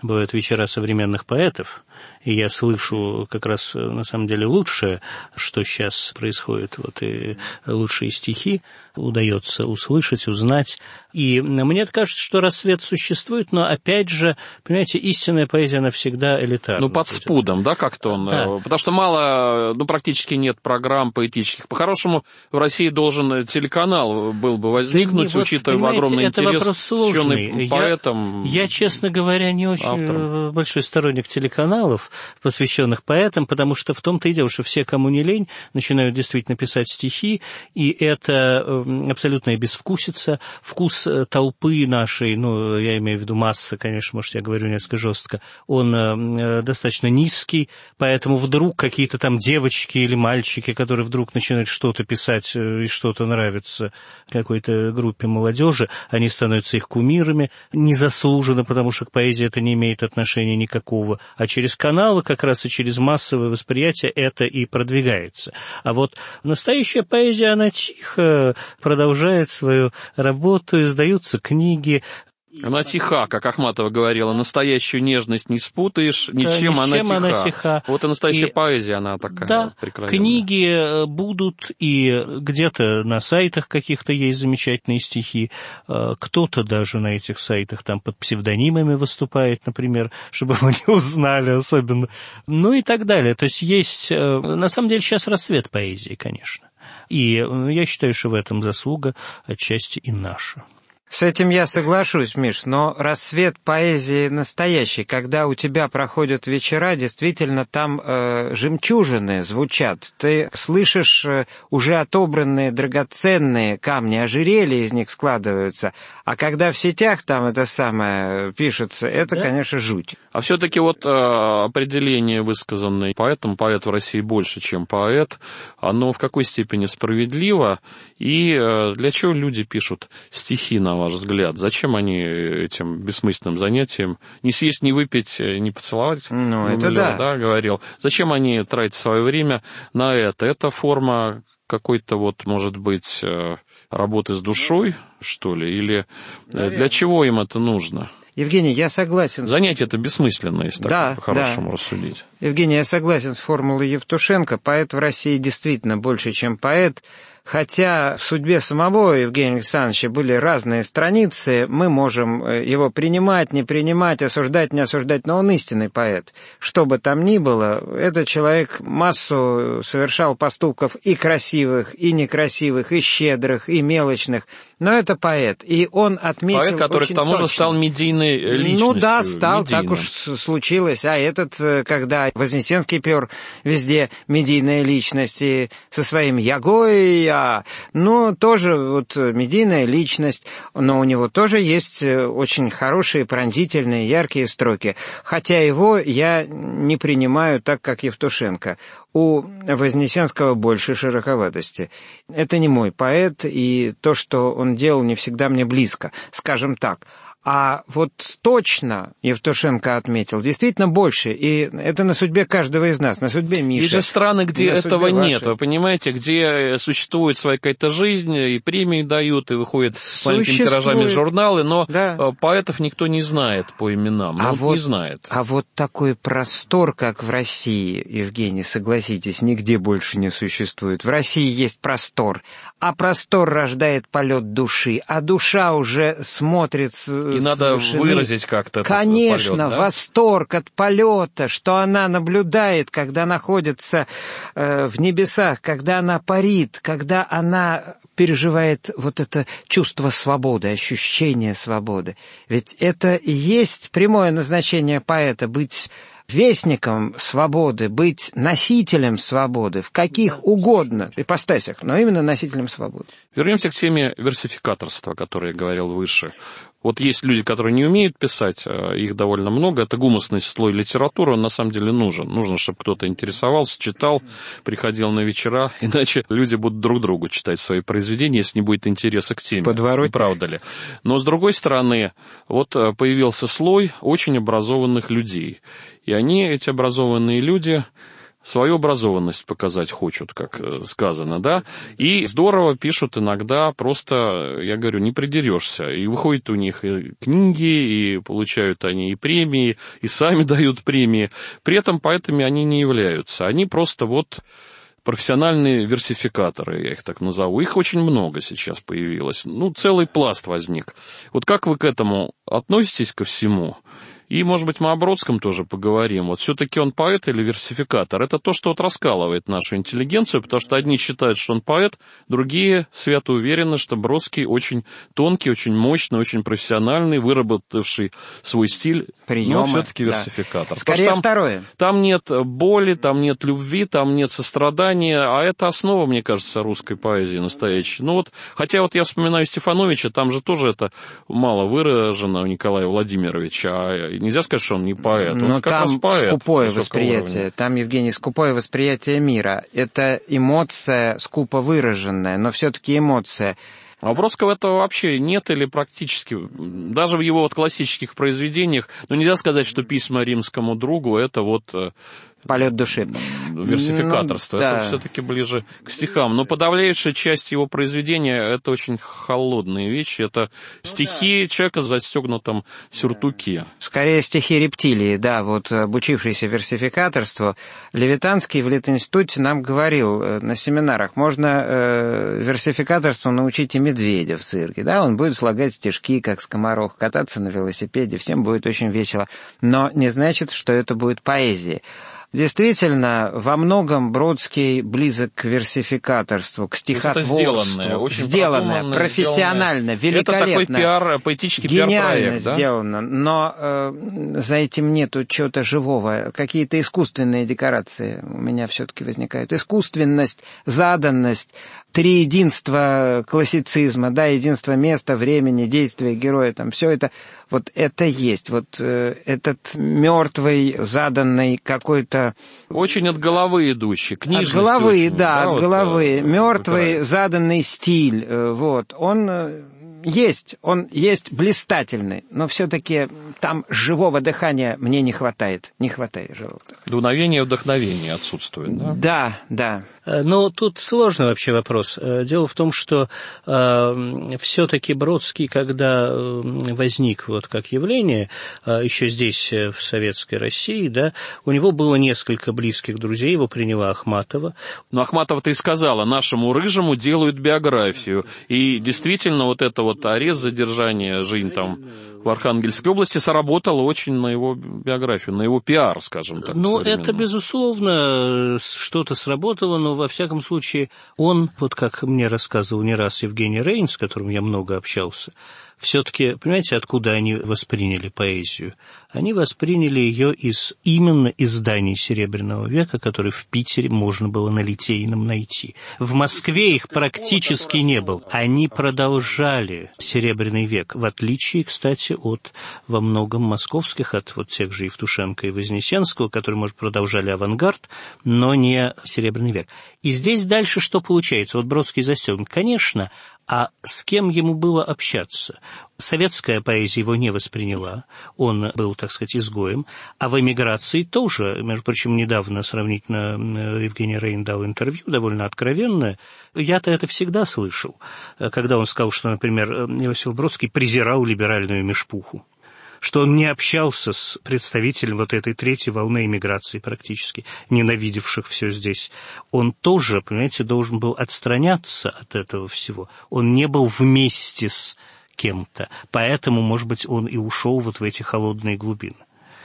бывают вечера современных поэтов, и я слышу как раз на самом деле лучшее, что сейчас происходит, вот и лучшие стихи удается услышать, узнать. И мне кажется, что рассвет существует, но опять же, понимаете, истинная поэзия, она всегда элитарна. Ну, под спудом, да, как-то он? Да. Потому что мало, ну, практически нет программ поэтических. По-хорошему, в России должен телеканал был бы возникнуть, да, учитывая вот, огромный это интерес вопрос сложный. Поэтам. Я, я, честно говоря, не очень авторам. Большой сторонник телеканалов, посвященных поэтам, потому что в том-то и дело, что все, кому не лень, начинают действительно писать стихи, и это абсолютная безвкусица, вкус толпы нашей, ну, я имею в виду массы, конечно, может, я говорю несколько жестко, он э, достаточно низкий, поэтому вдруг какие-то там девочки или мальчики, которые вдруг начинают что-то писать и что-то нравится какой-то группе молодежи, они становятся их кумирами, незаслуженно, потому что к поэзии это не имеет отношения никакого, а через каналы как раз и через массовое восприятие это и продвигается. А вот настоящая поэзия, она тихо продолжает свою работу, издаются книги. Она тиха, как Ахматова говорила, настоящую нежность не спутаешь, ничем, да, ничем она, тиха. она тиха. Вот и настоящая и... поэзия, она такая, да, прекрасная. Книги будут, и где-то на сайтах каких-то есть замечательные стихи, кто-то даже на этих сайтах там под псевдонимами выступает, например, чтобы его не узнали особенно, ну и так далее. То есть есть, на самом деле, сейчас расцвет поэзии, конечно. И я считаю, что в этом заслуга отчасти и наша. С этим я соглашусь, Миш, но рассвет поэзии настоящий, когда у тебя проходят вечера, действительно там э, жемчужины звучат. Ты слышишь э, уже отобранные драгоценные камни, ожерелья из них складываются. А когда в сетях там это самое пишется, это, да? Конечно, жуть. А все-таки вот э, определение, высказанное поэтом, поэт в России больше, чем поэт, оно в какой степени справедливо? И э, для чего люди пишут стихи, на ваш взгляд? Зачем они этим бессмысленным занятием не съесть, не выпить, не поцеловать? Ну, это да. да. говорил. Зачем они тратят свое время на это? Это форма какой-то вот, может быть, работы с душой, что ли? Или наверное. Для чего им это нужно? Евгений, я согласен. Занятие это бессмысленно, если да, так по-хорошему да. рассудить. Евгений, я согласен с формулой Евтушенко. Поэт в России действительно больше, чем поэт. Хотя в судьбе самого Евгения Александровича были разные страницы, мы можем его принимать, не принимать, осуждать, не осуждать, но он истинный поэт. Что бы там ни было, этот человек массу совершал поступков и красивых, и некрасивых, и щедрых, и мелочных, но это поэт, и он отметил поэт, который очень к тому точно. же стал медийной личностью. Ну да, стал, медийным. Так уж случилось, а этот, когда Вознесенский пер, везде медийная личность, и со своим «ягой», ну, тоже вот медийная личность, но у него тоже есть очень хорошие, пронзительные, яркие строки. Хотя его я не принимаю так, как Евтушенко. У Вознесенского больше широковатости. Это не мой поэт, и то, что он делал, не всегда мне близко, скажем так. А вот точно Евтушенко отметил, действительно больше, и это на судьбе каждого из нас, на судьбе Миши. Есть же страны, где этого нет, вы понимаете, где существует своя какая-то жизнь, и премии дают, и выходят с маленькими тиражами журналы, но да. поэтов никто не знает по именам, а ну, вот, не знает. А вот такой простор, как в России, Евгений, согласитесь, нигде больше не существует. В России есть простор, а простор рождает полет души, а душа уже смотрит... И надо выразить как-то. Конечно, полет, да? Восторг от полета, что она наблюдает, когда находится э, в небесах, когда она парит, когда она переживает вот это чувство свободы, ощущение свободы. Ведь это и есть прямое назначение поэта — быть вестником свободы, быть носителем свободы, в каких угодно ипостасях, но именно носителем свободы. Вернемся к теме версификаторства, о которой я говорил выше. Вот есть люди, которые не умеют писать, их довольно много. Это гумусный слой литературы, он на самом деле нужен. Нужно, чтобы кто-то интересовался, читал, приходил на вечера, иначе люди будут друг другу читать свои произведения, если не будет интереса к теме. Подворотня. Правда ли? Но, с другой стороны, вот появился слой очень образованных людей. И они, эти образованные люди, свою образованность показать хочут, как сказано, да, и здорово пишут иногда, просто, я говорю, не придерешься, и выходят у них и книги, и получают они и премии, и сами дают премии, при этом поэтами они не являются, они просто вот профессиональные версификаторы, я их так назову, их очень много сейчас появилось, ну, целый пласт возник. Вот как вы к этому относитесь ко всему? И, может быть, мы о Бродском тоже поговорим. Вот все-таки он поэт или версификатор? Это то, что вот раскалывает нашу интеллигенцию, потому что одни считают, что он поэт, другие свято уверены, что Бродский очень тонкий, очень мощный, очень профессиональный, выработавший свой стиль, приемы, но все-таки да. версификатор. Скорее там, второе. Там нет боли, там нет любви, там нет сострадания, а это основа, мне кажется, русской поэзии настоящей. Ну вот, хотя вот я вспоминаю Стефановича, там же тоже это мало выражено у Николая Владимировича, а нельзя сказать, что он не поэт. Он но как там раз поэт скупое восприятие, уровня. Там, Евгений, скупое восприятие мира. Это эмоция скупо выраженная, но все-таки эмоция. А у Бродского этого вообще нет или практически, даже в его вот классических произведениях, ну нельзя сказать, что письма римскому другу это вот... полет души. Версификаторство. Ну, да. Это все-таки ближе к стихам. Но подавляющая часть его произведения это очень холодные вещи. Это стихи ну, да. человека в застегнутом сюртуке. Скорее стихи рептилии, да, вот обучившийся версификаторству. Левитанский в Литинституте нам говорил на семинарах, можно э, версификаторству научить и медведя в цирке. Да, он будет слагать стишки, как скоморох, кататься на велосипеде, всем будет очень весело. Но не значит, что это будет поэзия. Действительно, во многом Бродский близок к версификаторству, к стихотворству. Это сделанное, очень сделанное, профессионально, сделанное. великолепно. Это такой пиар, поэтический гениально пиар-проект, да? сделано, но э, за этим нету чего-то живого. Какие-то искусственные декорации у меня все-таки возникают. Искусственность, заданность, три единства классицизма, да, единство места, времени, действия героя, там все это, вот это есть. Вот э, этот мертвый, заданный какой-то... Очень от головы идущий, книжность. От головы, очень, да, да, от вот, головы. Мертвый, выбирает. заданный стиль, вот, он... Есть, он есть блистательный, но все-таки там живого дыхания мне не хватает, не хватает живого дыхания. Дуновение вдохновения отсутствует, да? Да, да. Но тут сложный вообще вопрос. Дело в том, что э, все-таки Бродский, когда возник вот как явление, э, еще здесь, в Советской России, да, у него было несколько близких друзей, его приняла Ахматова. Но Ахматова-то и сказала, нашему Рыжему делают биографию, и действительно вот это вот арест, задержание, жизнь там в Архангельской области сработало очень на его биографию, на его пиар, скажем так. Ну, это, безусловно, что-то сработало, но, во всяком случае, он, вот как мне рассказывал не раз Евгений Рейн, с которым я много общался, все-таки, понимаете, откуда они восприняли поэзию? Они восприняли ее из именно изданий Серебряного века, которые в Питере можно было на Литейном найти. В Москве их практически не было. Они продолжали Серебряный век, в отличие, кстати, от во многом московских, от вот тех же Евтушенко и Вознесенского, которые, может, продолжали авангард, но не Серебряный век. И здесь дальше что получается? Вот Бродский застегнут, конечно, а с кем ему было общаться? Советская поэзия его не восприняла, он был, так сказать, изгоем, а в эмиграции тоже, между прочим, недавно сравнительно Евгений Рейн дал интервью, довольно откровенное, я-то это всегда слышал, когда он сказал, что, например, Иосиф Бродский презирал либеральную мешпуху, что он не общался с представителем вот этой третьей волны эмиграции практически, ненавидевших все здесь. Он тоже, понимаете, должен был отстраняться от этого всего. Он не был вместе с кем-то, поэтому, может быть, он и ушел вот в эти холодные глубины.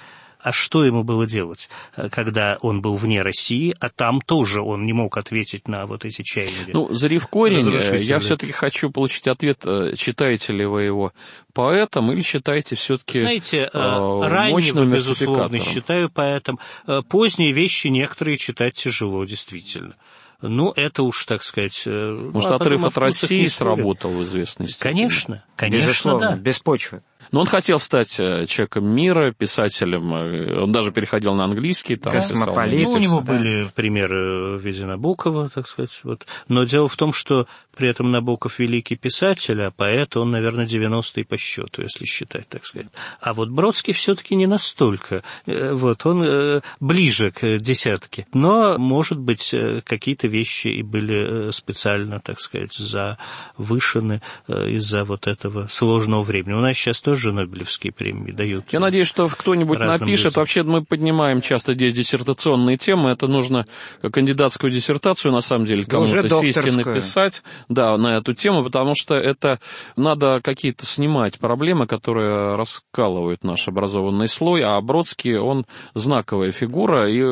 А что ему было делать, когда он был вне России, а там тоже он не мог ответить на вот эти чаяния? Ну, зарив корень, я все-таки хочу получить ответ, считаете ли вы его поэтом или считаете все-таки Знаете, э, раннего, безусловно, считаю поэтом. Поздние вещи некоторые читать тяжело, действительно. Ну, это уж, так сказать... Может, ну, отрыв от России сработал в известной степени? Конечно, конечно, безусловно, да. Без почвы. Но он хотел стать человеком мира, писателем. Он даже переходил на английский. Там, Космополит. Ну, у него да. были примеры в виде Набокова, так сказать. Вот. Но дело в том, что при этом Набоков великий писатель, а поэт он, наверное, девяностый по счету, если считать, так сказать. А вот Бродский все-таки не настолько. Вот, он ближе к десятке. Но, может быть, какие-то вещи и были специально, так сказать, завышены из-за вот этого сложного времени. У нас сейчас тоже Нобелевские премии дают. Я надеюсь, что кто-нибудь напишет. Людям. Вообще мы поднимаем часто здесь диссертационные темы. Это нужно кандидатскую диссертацию, на самом деле, кому-то сесть и написать да, на эту тему, потому что это надо какие-то снимать проблемы, которые раскалывают наш образованный слой, а Бродский, он знаковая фигура, и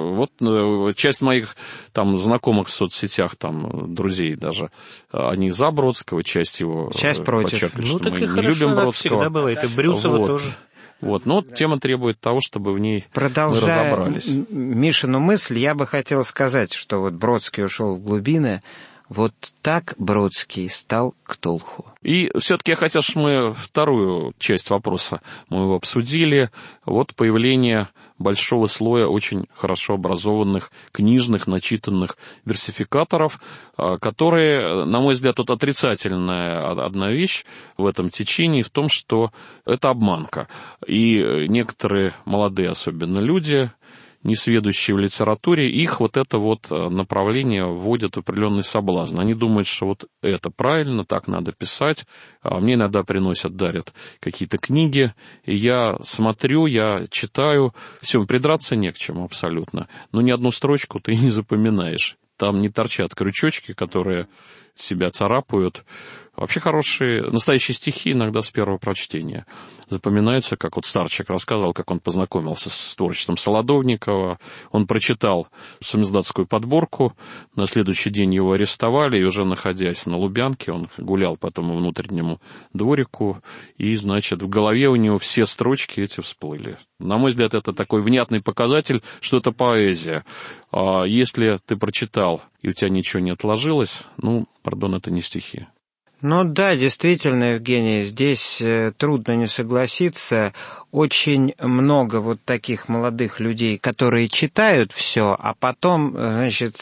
вот часть моих там знакомых в соцсетях, там, друзей даже, они за Бродского, часть его часть против. Ну, так и хорошо, любим Бродского. Всегда бывает, и Брюсова вот. тоже. Вот, но тема требует того, чтобы в ней Продолжая мы разобрались. Мишину мысль, я бы хотел сказать, что вот Бродский ушел в глубины, вот так Бродский стал Ктулху. И все-таки я хотел, чтобы мы вторую часть вопроса мы его обсудили. Вот появление большого слоя очень хорошо образованных, книжных, начитанных версификаторов, которые, на мой взгляд, тут отрицательная одна вещь в этом течении, в том, что это обманка. И некоторые молодые, особенно люди, несведущие в литературе, их вот это вот направление вводит в определенный соблазн. Они думают, что вот это правильно, так надо писать. Мне иногда приносят, дарят какие-то книги, и я смотрю, я читаю. Все, придраться не к чему абсолютно. Но ни одну строчку ты не запоминаешь. Там не торчат крючочки, которые себя царапают. Вообще хорошие, настоящие стихи иногда с первого прочтения запоминаются, как вот Старчик рассказывал, как он познакомился с творчеством Солодовникова. Он прочитал самиздатскую подборку, на следующий день его арестовали, и уже находясь на Лубянке, он гулял по этому внутреннему дворику, и, значит, в голове у него все строчки эти всплыли. На мой взгляд, это такой внятный показатель, что это поэзия. А если ты прочитал, и у тебя ничего не отложилось, ну, пардон, это не стихи. Ну да, действительно, Евгений, здесь трудно не согласиться. Очень много вот таких молодых людей, которые читают все, а потом, значит,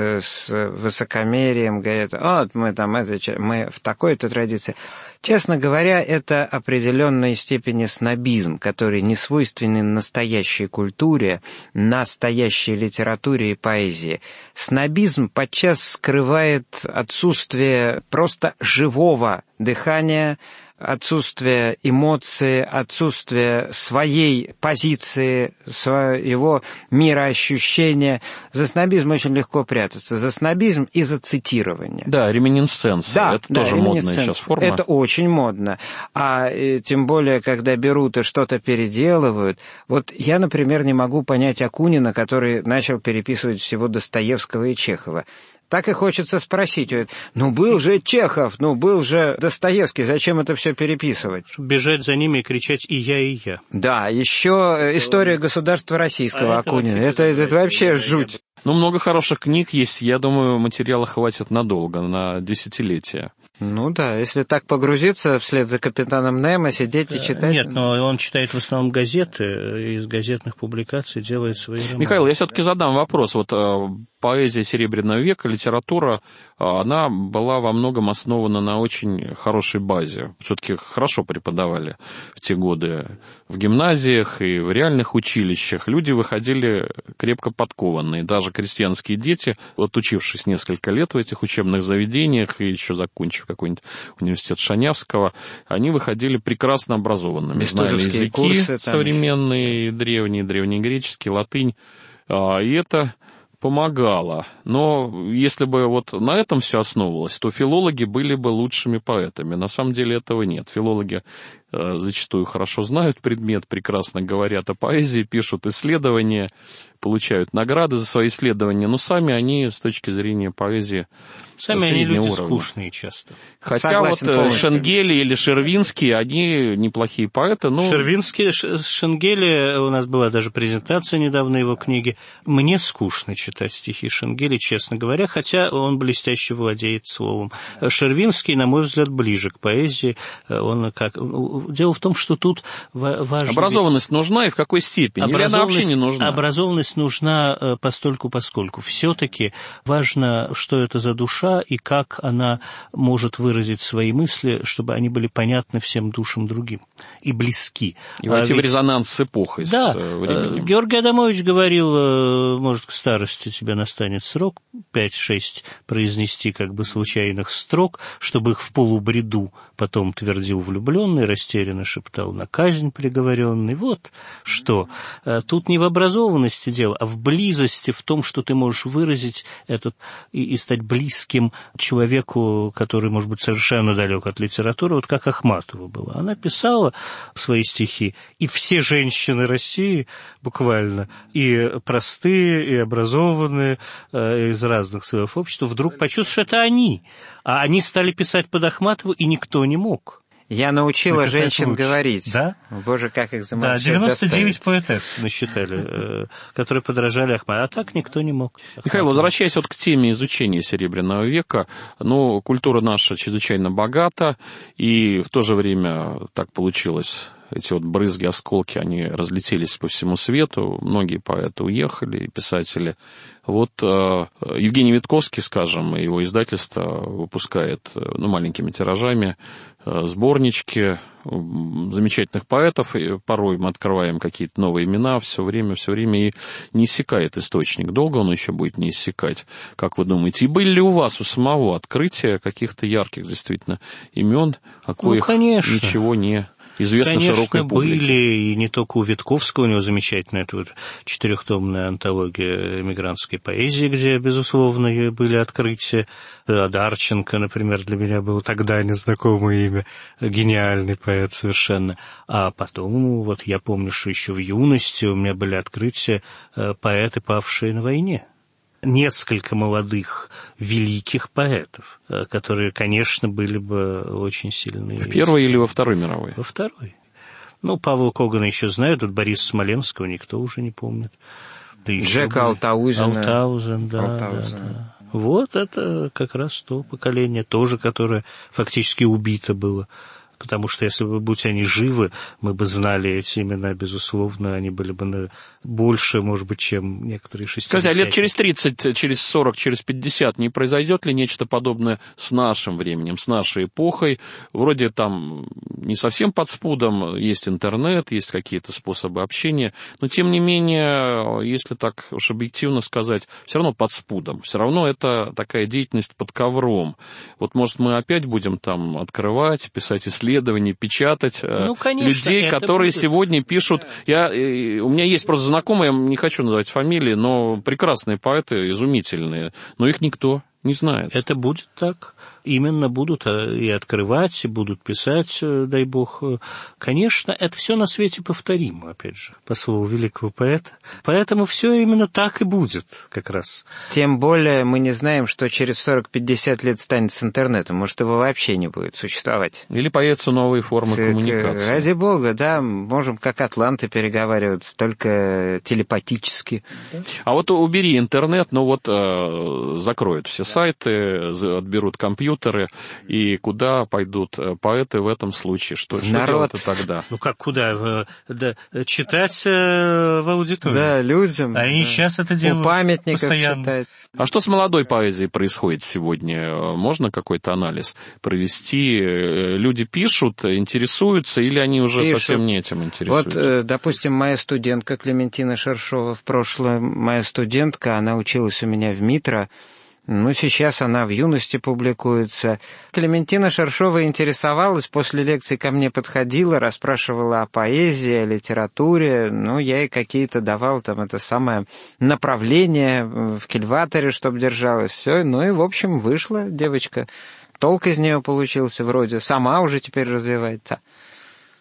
с высокомерием говорят, вот мы там это, мы в такой-то традиции. Честно говоря, это определенной степени снобизм, который не свойственен настоящей культуре, настоящей литературе и поэзии. Снобизм подчас скрывает отсутствие просто живого дыхания, отсутствие эмоций, отсутствие своей позиции, своего мироощущения. За снобизм очень легко прятаться. За снобизм и за цитирование. Да, реминисценция. Да, это да, тоже модная сейчас форма. Это очень модно. А и, тем более, когда берут и что-то переделывают. Вот я, например, не могу понять Акунина, который начал переписывать всего Достоевского и Чехова. Так и хочется спросить, ну был же Чехов, ну был же Достоевский, зачем это все переписывать? Бежать за ними и кричать «и я, и я». Да, еще история государства российского а Акунина, это, это, это вообще жуть. Ну, много хороших книг есть, я думаю, материала хватит надолго, на десятилетия. Ну да, если так погрузиться вслед за капитаном Немо, сидеть и читать... Нет, но он читает в основном газеты, из газетных публикаций делает свои романы. Михаил, я все-таки задам вопрос. Вот поэзия Серебряного века, литература, она была во многом основана на очень хорошей базе. Все-таки хорошо преподавали в те годы в гимназиях и в реальных училищах. Люди выходили крепко подкованные. Даже крестьянские дети, вот учившись несколько лет в этих учебных заведениях и еще закончив какой-нибудь университет Шанявского, они выходили прекрасно образованными. Знали языки курсы, современные, древние, древнегреческий, латынь. И это помогало. Но если бы вот на этом все основывалось, то филологи были бы лучшими поэтами. На самом деле этого нет. Филологи э, зачастую хорошо знают предмет, прекрасно говорят о поэзии, пишут исследования, получают награды за свои исследования, но сами они с точки зрения поэзии Сами они люди уровня. Скучные часто. Хотя Согласен вот полностью. Шенгели или Шервинский, они неплохие поэты. Но... Шервинский, Шенгели, у нас была даже презентация недавно его книги. Мне скучно читать стихи Шенгели, честно говоря, хотя он блестяще владеет словом. Шервинский, на мой взгляд, ближе к поэзии. Он как... дело в том, что тут важно... Образованность ведь... нужна и в какой степени? Или она вообще не нужна? Образованность нужна постольку-поскольку. Все-таки важно, что это за душа и как она может выразить свои мысли, чтобы они были понятны всем душам другим и близки. И войти а в ведь... резонанс с эпохой, да, с временем. Георгий Адамович говорил, может, к старости тебе настанет срок пять-шесть произнести как бы случайных строк, чтобы их в полубреду потом твердил влюбленный, растерянно шептал на казнь приговоренный. Вот что. Тут не в образованности дело, а в близости, в том, что ты можешь выразить этот и, и стать близким человеку, который, может быть, совершенно далек от литературы, вот как Ахматова была. Она писала свои стихи, и все женщины России буквально, и простые, и образованные, из разных слоев общества, вдруг почувствовали, что это они. А они стали писать под Ахматову, и никто не мог. Я научила женщин лучше. говорить. Да? Боже, как их замолчать. Да, девяносто девять поэтесс насчитали, которые подражали Ахматову, а так никто не мог. Михаил, возвращаясь вот к теме изучения Серебряного века, ну, культура наша чрезвычайно богата, и в то же время так получилось... Эти вот брызги, осколки, они разлетелись по всему свету, многие поэты уехали, писатели. Вот э, Евгений Витковский, скажем, его издательство выпускает ну, маленькими тиражами э, сборнички замечательных поэтов, и порой мы открываем какие-то новые имена, все время, все время, и не иссякает источник. Долго он еще будет не иссякать, как вы думаете? И были ли у вас у самого открытия каких-то ярких, действительно, имен, о коих ну, конечно. ничего не... известно широкой публике? Конечно, были, и не только у Витковского, у него замечательная эта вот четырехтомная антология эмигрантской поэзии, где, безусловно, были открытия. Одарченко, например, для меня было тогда незнакомое имя, гениальный поэт совершенно. А потом, вот я помню, что еще в юности у меня были открытия поэты, павшие на войне. Несколько молодых, великих поэтов, которые, конечно, были бы очень сильны. В Первой или во Второй мировой? Во Второй. Ну, Павла Когана еще знают, тут Бориса Смоленского никто уже не помнит. Да Джека Алтаузена. Алтаузен, да, Алтаузен. да, да. Вот это как раз то поколение тоже, которое фактически убито было. Потому что если бы, будь они живы, мы бы знали эти имена, безусловно, они были бы больше, может быть, чем некоторые шестидесятые. Скажите, а лет через тридцать, через сорок, через пятьдесят не произойдет ли нечто подобное с нашим временем, с нашей эпохой? Вроде там не совсем под спудом, есть интернет, есть какие-то способы общения, но тем не менее, если так уж объективно сказать, все равно под спудом, все равно это такая деятельность под ковром. Вот, может, мы опять будем там открывать, писать исследования, печатать ну, конечно, людей, которые будет. Сегодня пишут... Я, у меня есть просто знакомые, я не хочу называть фамилии, но прекрасные поэты, изумительные, но их никто не знает. Это будет так. Именно будут и открывать, и будут писать, дай бог. Конечно, это все на свете повторимо, опять же, по слову великого поэта. Поэтому все именно так и будет как раз. Тем более мы не знаем, что через сорок-пятьдесят лет станет с интернетом. Может, его вообще не будет существовать. Или появятся новые формы так, коммуникации. Ради бога, да, можем как атланты переговариваться, только телепатически. А вот убери интернет, ну вот э, закроют все сайты, отберут компьютер, и куда пойдут поэты в этом случае? Что, что делать тогда? Ну как куда? Да, читать в аудитории. Да, людям. Они да. сейчас это делают. У памятников постоянно. читать. А что с молодой поэзией происходит сегодня? Можно какой-то анализ провести? Люди пишут, интересуются, или они уже пишут. Совсем не этим интересуются? Вот, допустим, моя студентка Клементина Шершова в прошлом, моя студентка, она училась у меня в МИТРО. Ну, сейчас она в юности публикуется. Клементина Шершова интересовалась, после лекции ко мне подходила, расспрашивала о поэзии, о литературе. Ну, я ей какие-то давал там это самое направление в кильваторе, чтобы держалась. Все, ну и, в общем, вышла девочка. Толк из нее получился вроде. Сама уже теперь развивается.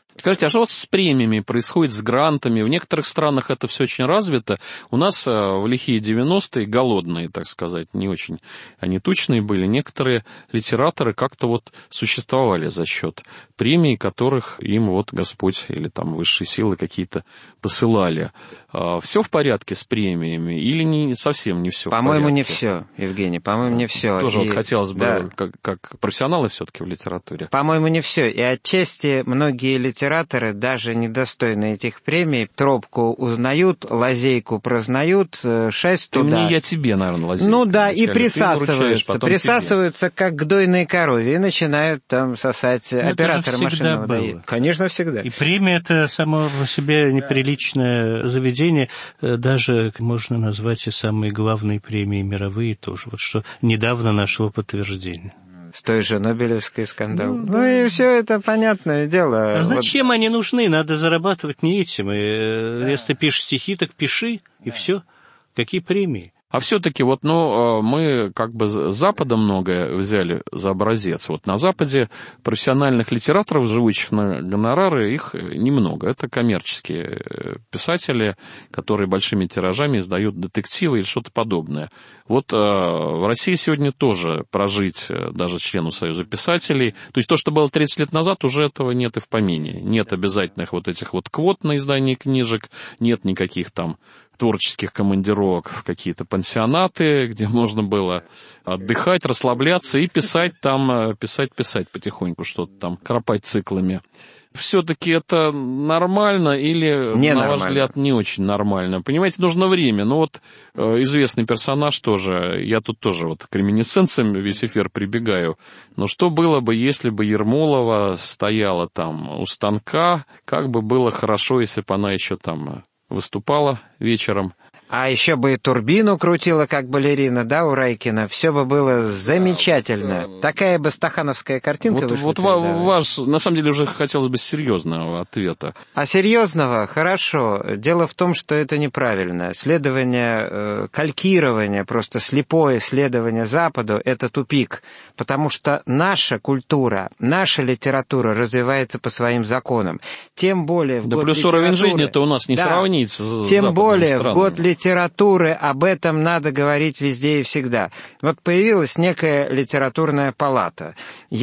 Скажите, а что вот с премиями происходит, с грантами? В некоторых странах это все очень развито. У нас в лихие девяностые голодные, так сказать, не очень они тучные были. Некоторые литераторы как-то вот существовали за счет премий, которых им вот Господь или там высшие силы какие-то посылали. Все в порядке с премиями или не, совсем не все? По-моему, не все, Евгений, по-моему, не все. Тоже и... вот хотелось бы, да. как, как профессионалы все-таки в литературе. По-моему, не все. И отчасти многие литераторы, даже недостойные этих премий, тропку узнают, лазейку прознают, шесть Ты туда. мне, я тебе, наверное, лазейку. Ну да, вначале. и присасываются, присасываются тебе. Как к дойной корове, и начинают там сосать. Но оператора машинного дают. Конечно, всегда. И премия — это само по себе неприличное заведение, даже можно назвать и самые главные премии мировые тоже, вот что недавно нашло подтверждение. С той же Нобелевской скандал. Ну, ну и все это понятное дело. А зачем вот... они нужны? Надо зарабатывать не этим. И, да. Если ты пишешь стихи, так пиши, и все. Какие премии? А все-таки вот, ну, мы как бы с Запада многое взяли за образец. Вот на Западе профессиональных литераторов, живущих на гонорары, их немного. Это коммерческие писатели, которые большими тиражами издают детективы или что-то подобное. Вот в России сегодня тоже прожить даже члену Союза писателей. То есть то, что было тридцать лет назад, уже этого нет и в помине. Нет обязательных вот этих вот квот на издание книжек, нет никаких там творческих командировок в какие-то пансионаты, где можно было отдыхать, расслабляться и писать там, писать, писать потихоньку, что-то там, кропать циклами. Все-таки это нормально или, не на нормально. Ваш взгляд, не очень нормально? Понимаете, нужно время. Ну вот э, известный персонаж тоже, я тут тоже вот к реминисценциям весь эфир прибегаю. Но что было бы, если бы Ермолова стояла там у станка, как бы было хорошо, если бы она еще там выступала вечером. А еще бы и турбину крутила, как балерина, да, у Райкина. Все бы было замечательно. Да. Такая бы стахановская картинка вот, вышла. Вот ваш, на самом деле, уже хотелось бы серьезного ответа. А серьезного? Хорошо. Дело в том, что это неправильно. Следование, э, калькирование, просто слепое следование Западу — это тупик. Потому что наша культура, наша литература развивается по своим законам. Тем более в да год плюс литературы... уровень жизни-то у нас не да. сравнится с Тем более странами. В год литературы литературы об этом надо говорить везде и всегда. Вот появилась некая литературная палата,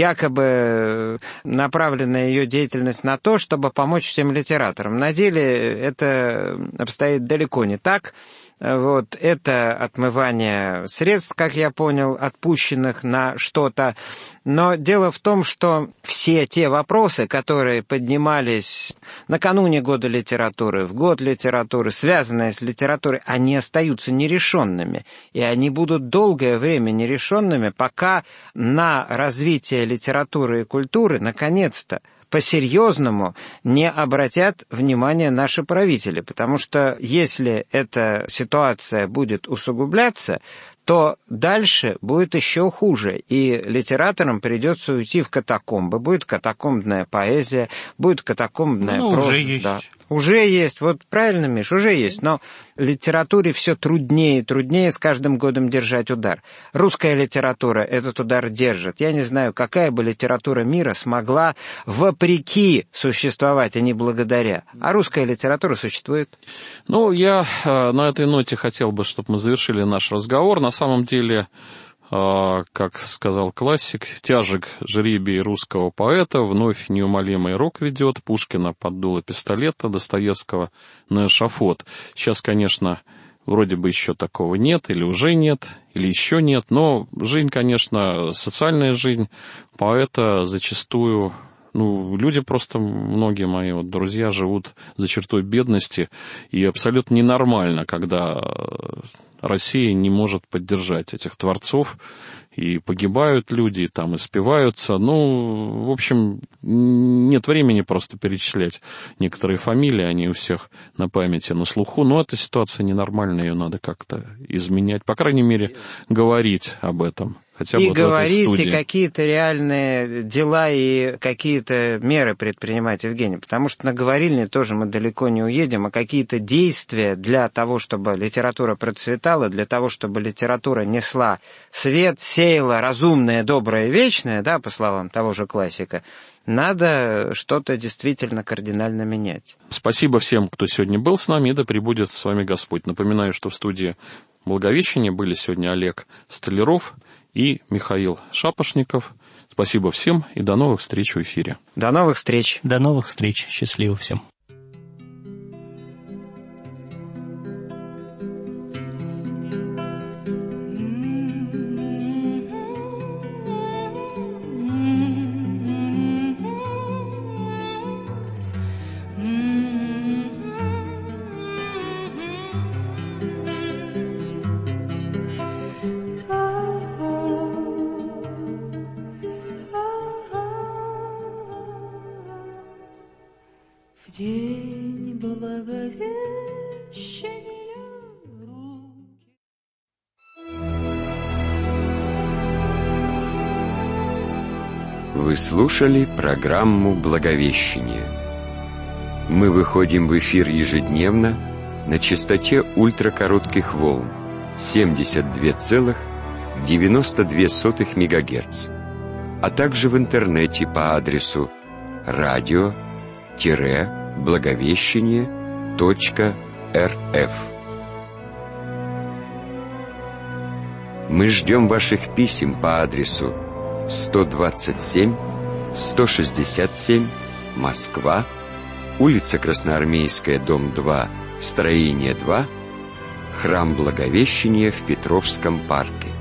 якобы направленная ее деятельность на то, чтобы помочь всем литераторам. На деле это обстоит далеко не так. Вот, это отмывание средств, как я понял, отпущенных на что-то. Но дело в том, что все те вопросы, которые поднимались накануне года литературы, в год литературы, связанные с литературой, они остаются нерешенными. И они будут долгое время нерешенными, пока на развитие литературы и культуры, наконец-то, по-серьезному не обратят внимание наши правители, потому что если эта ситуация будет усугубляться, то дальше будет еще хуже, и литераторам придется уйти в катакомбы. Будет катакомбная поэзия, будет катакомбная ну, проза. Уже есть. Да. Уже есть, вот правильно, Миш, уже есть, но литературе все труднее и труднее с каждым годом держать удар. Русская литература этот удар держит. Я не знаю, какая бы литература мира смогла вопреки существовать, а не благодаря. А русская литература существует. Ну, я на этой ноте хотел бы, чтобы мы завершили наш разговор. На самом деле, как сказал классик, тяжек жребий русского поэта, вновь неумолимый рок ведет, Пушкина под дуло пистолета, Достоевского на эшафот. Сейчас, конечно, вроде бы еще такого нет, или уже нет, или еще нет, но жизнь, конечно, социальная жизнь поэта зачастую... Ну, люди просто, многие мои вот друзья живут за чертой бедности, и абсолютно ненормально, когда Россия не может поддержать этих творцов, и погибают люди, и там и спиваются. Ну, в общем, нет времени просто перечислять некоторые фамилии, они у всех на памяти, на слуху, но эта ситуация ненормальная, ее надо как-то изменять, по крайней мере, говорить об этом. Хотя и вот говорить, и какие-то реальные дела, и какие-то меры предпринимать, Евгений, потому что на говорильне тоже мы далеко не уедем, а какие-то действия для того, чтобы литература процветала, для того, чтобы литература несла свет, сеяла разумное, доброе, вечное, да, по словам того же классика, надо что-то действительно кардинально менять. Спасибо всем, кто сегодня был с нами, и да пребудет с вами Господь. Напоминаю, что в студии Благовещения были сегодня Олег Столяров и Михаил Шапошников. Спасибо всем и до новых встреч в эфире. До новых встреч. До новых встреч. Счастливо всем. В день Благовещения руки. Вы слушали программу «Благовещение». Мы выходим в эфир ежедневно на частоте ультракоротких волн семьдесят два целых девяносто две сотых мегагерц, а также в интернете по адресу радио благовещение точка эр эф. Мы ждем ваших писем по адресу сто двадцать семь сто шестьдесят семь, Москва, улица Красноармейская, дом два, строение два, Храм Благовещения в Петровском парке.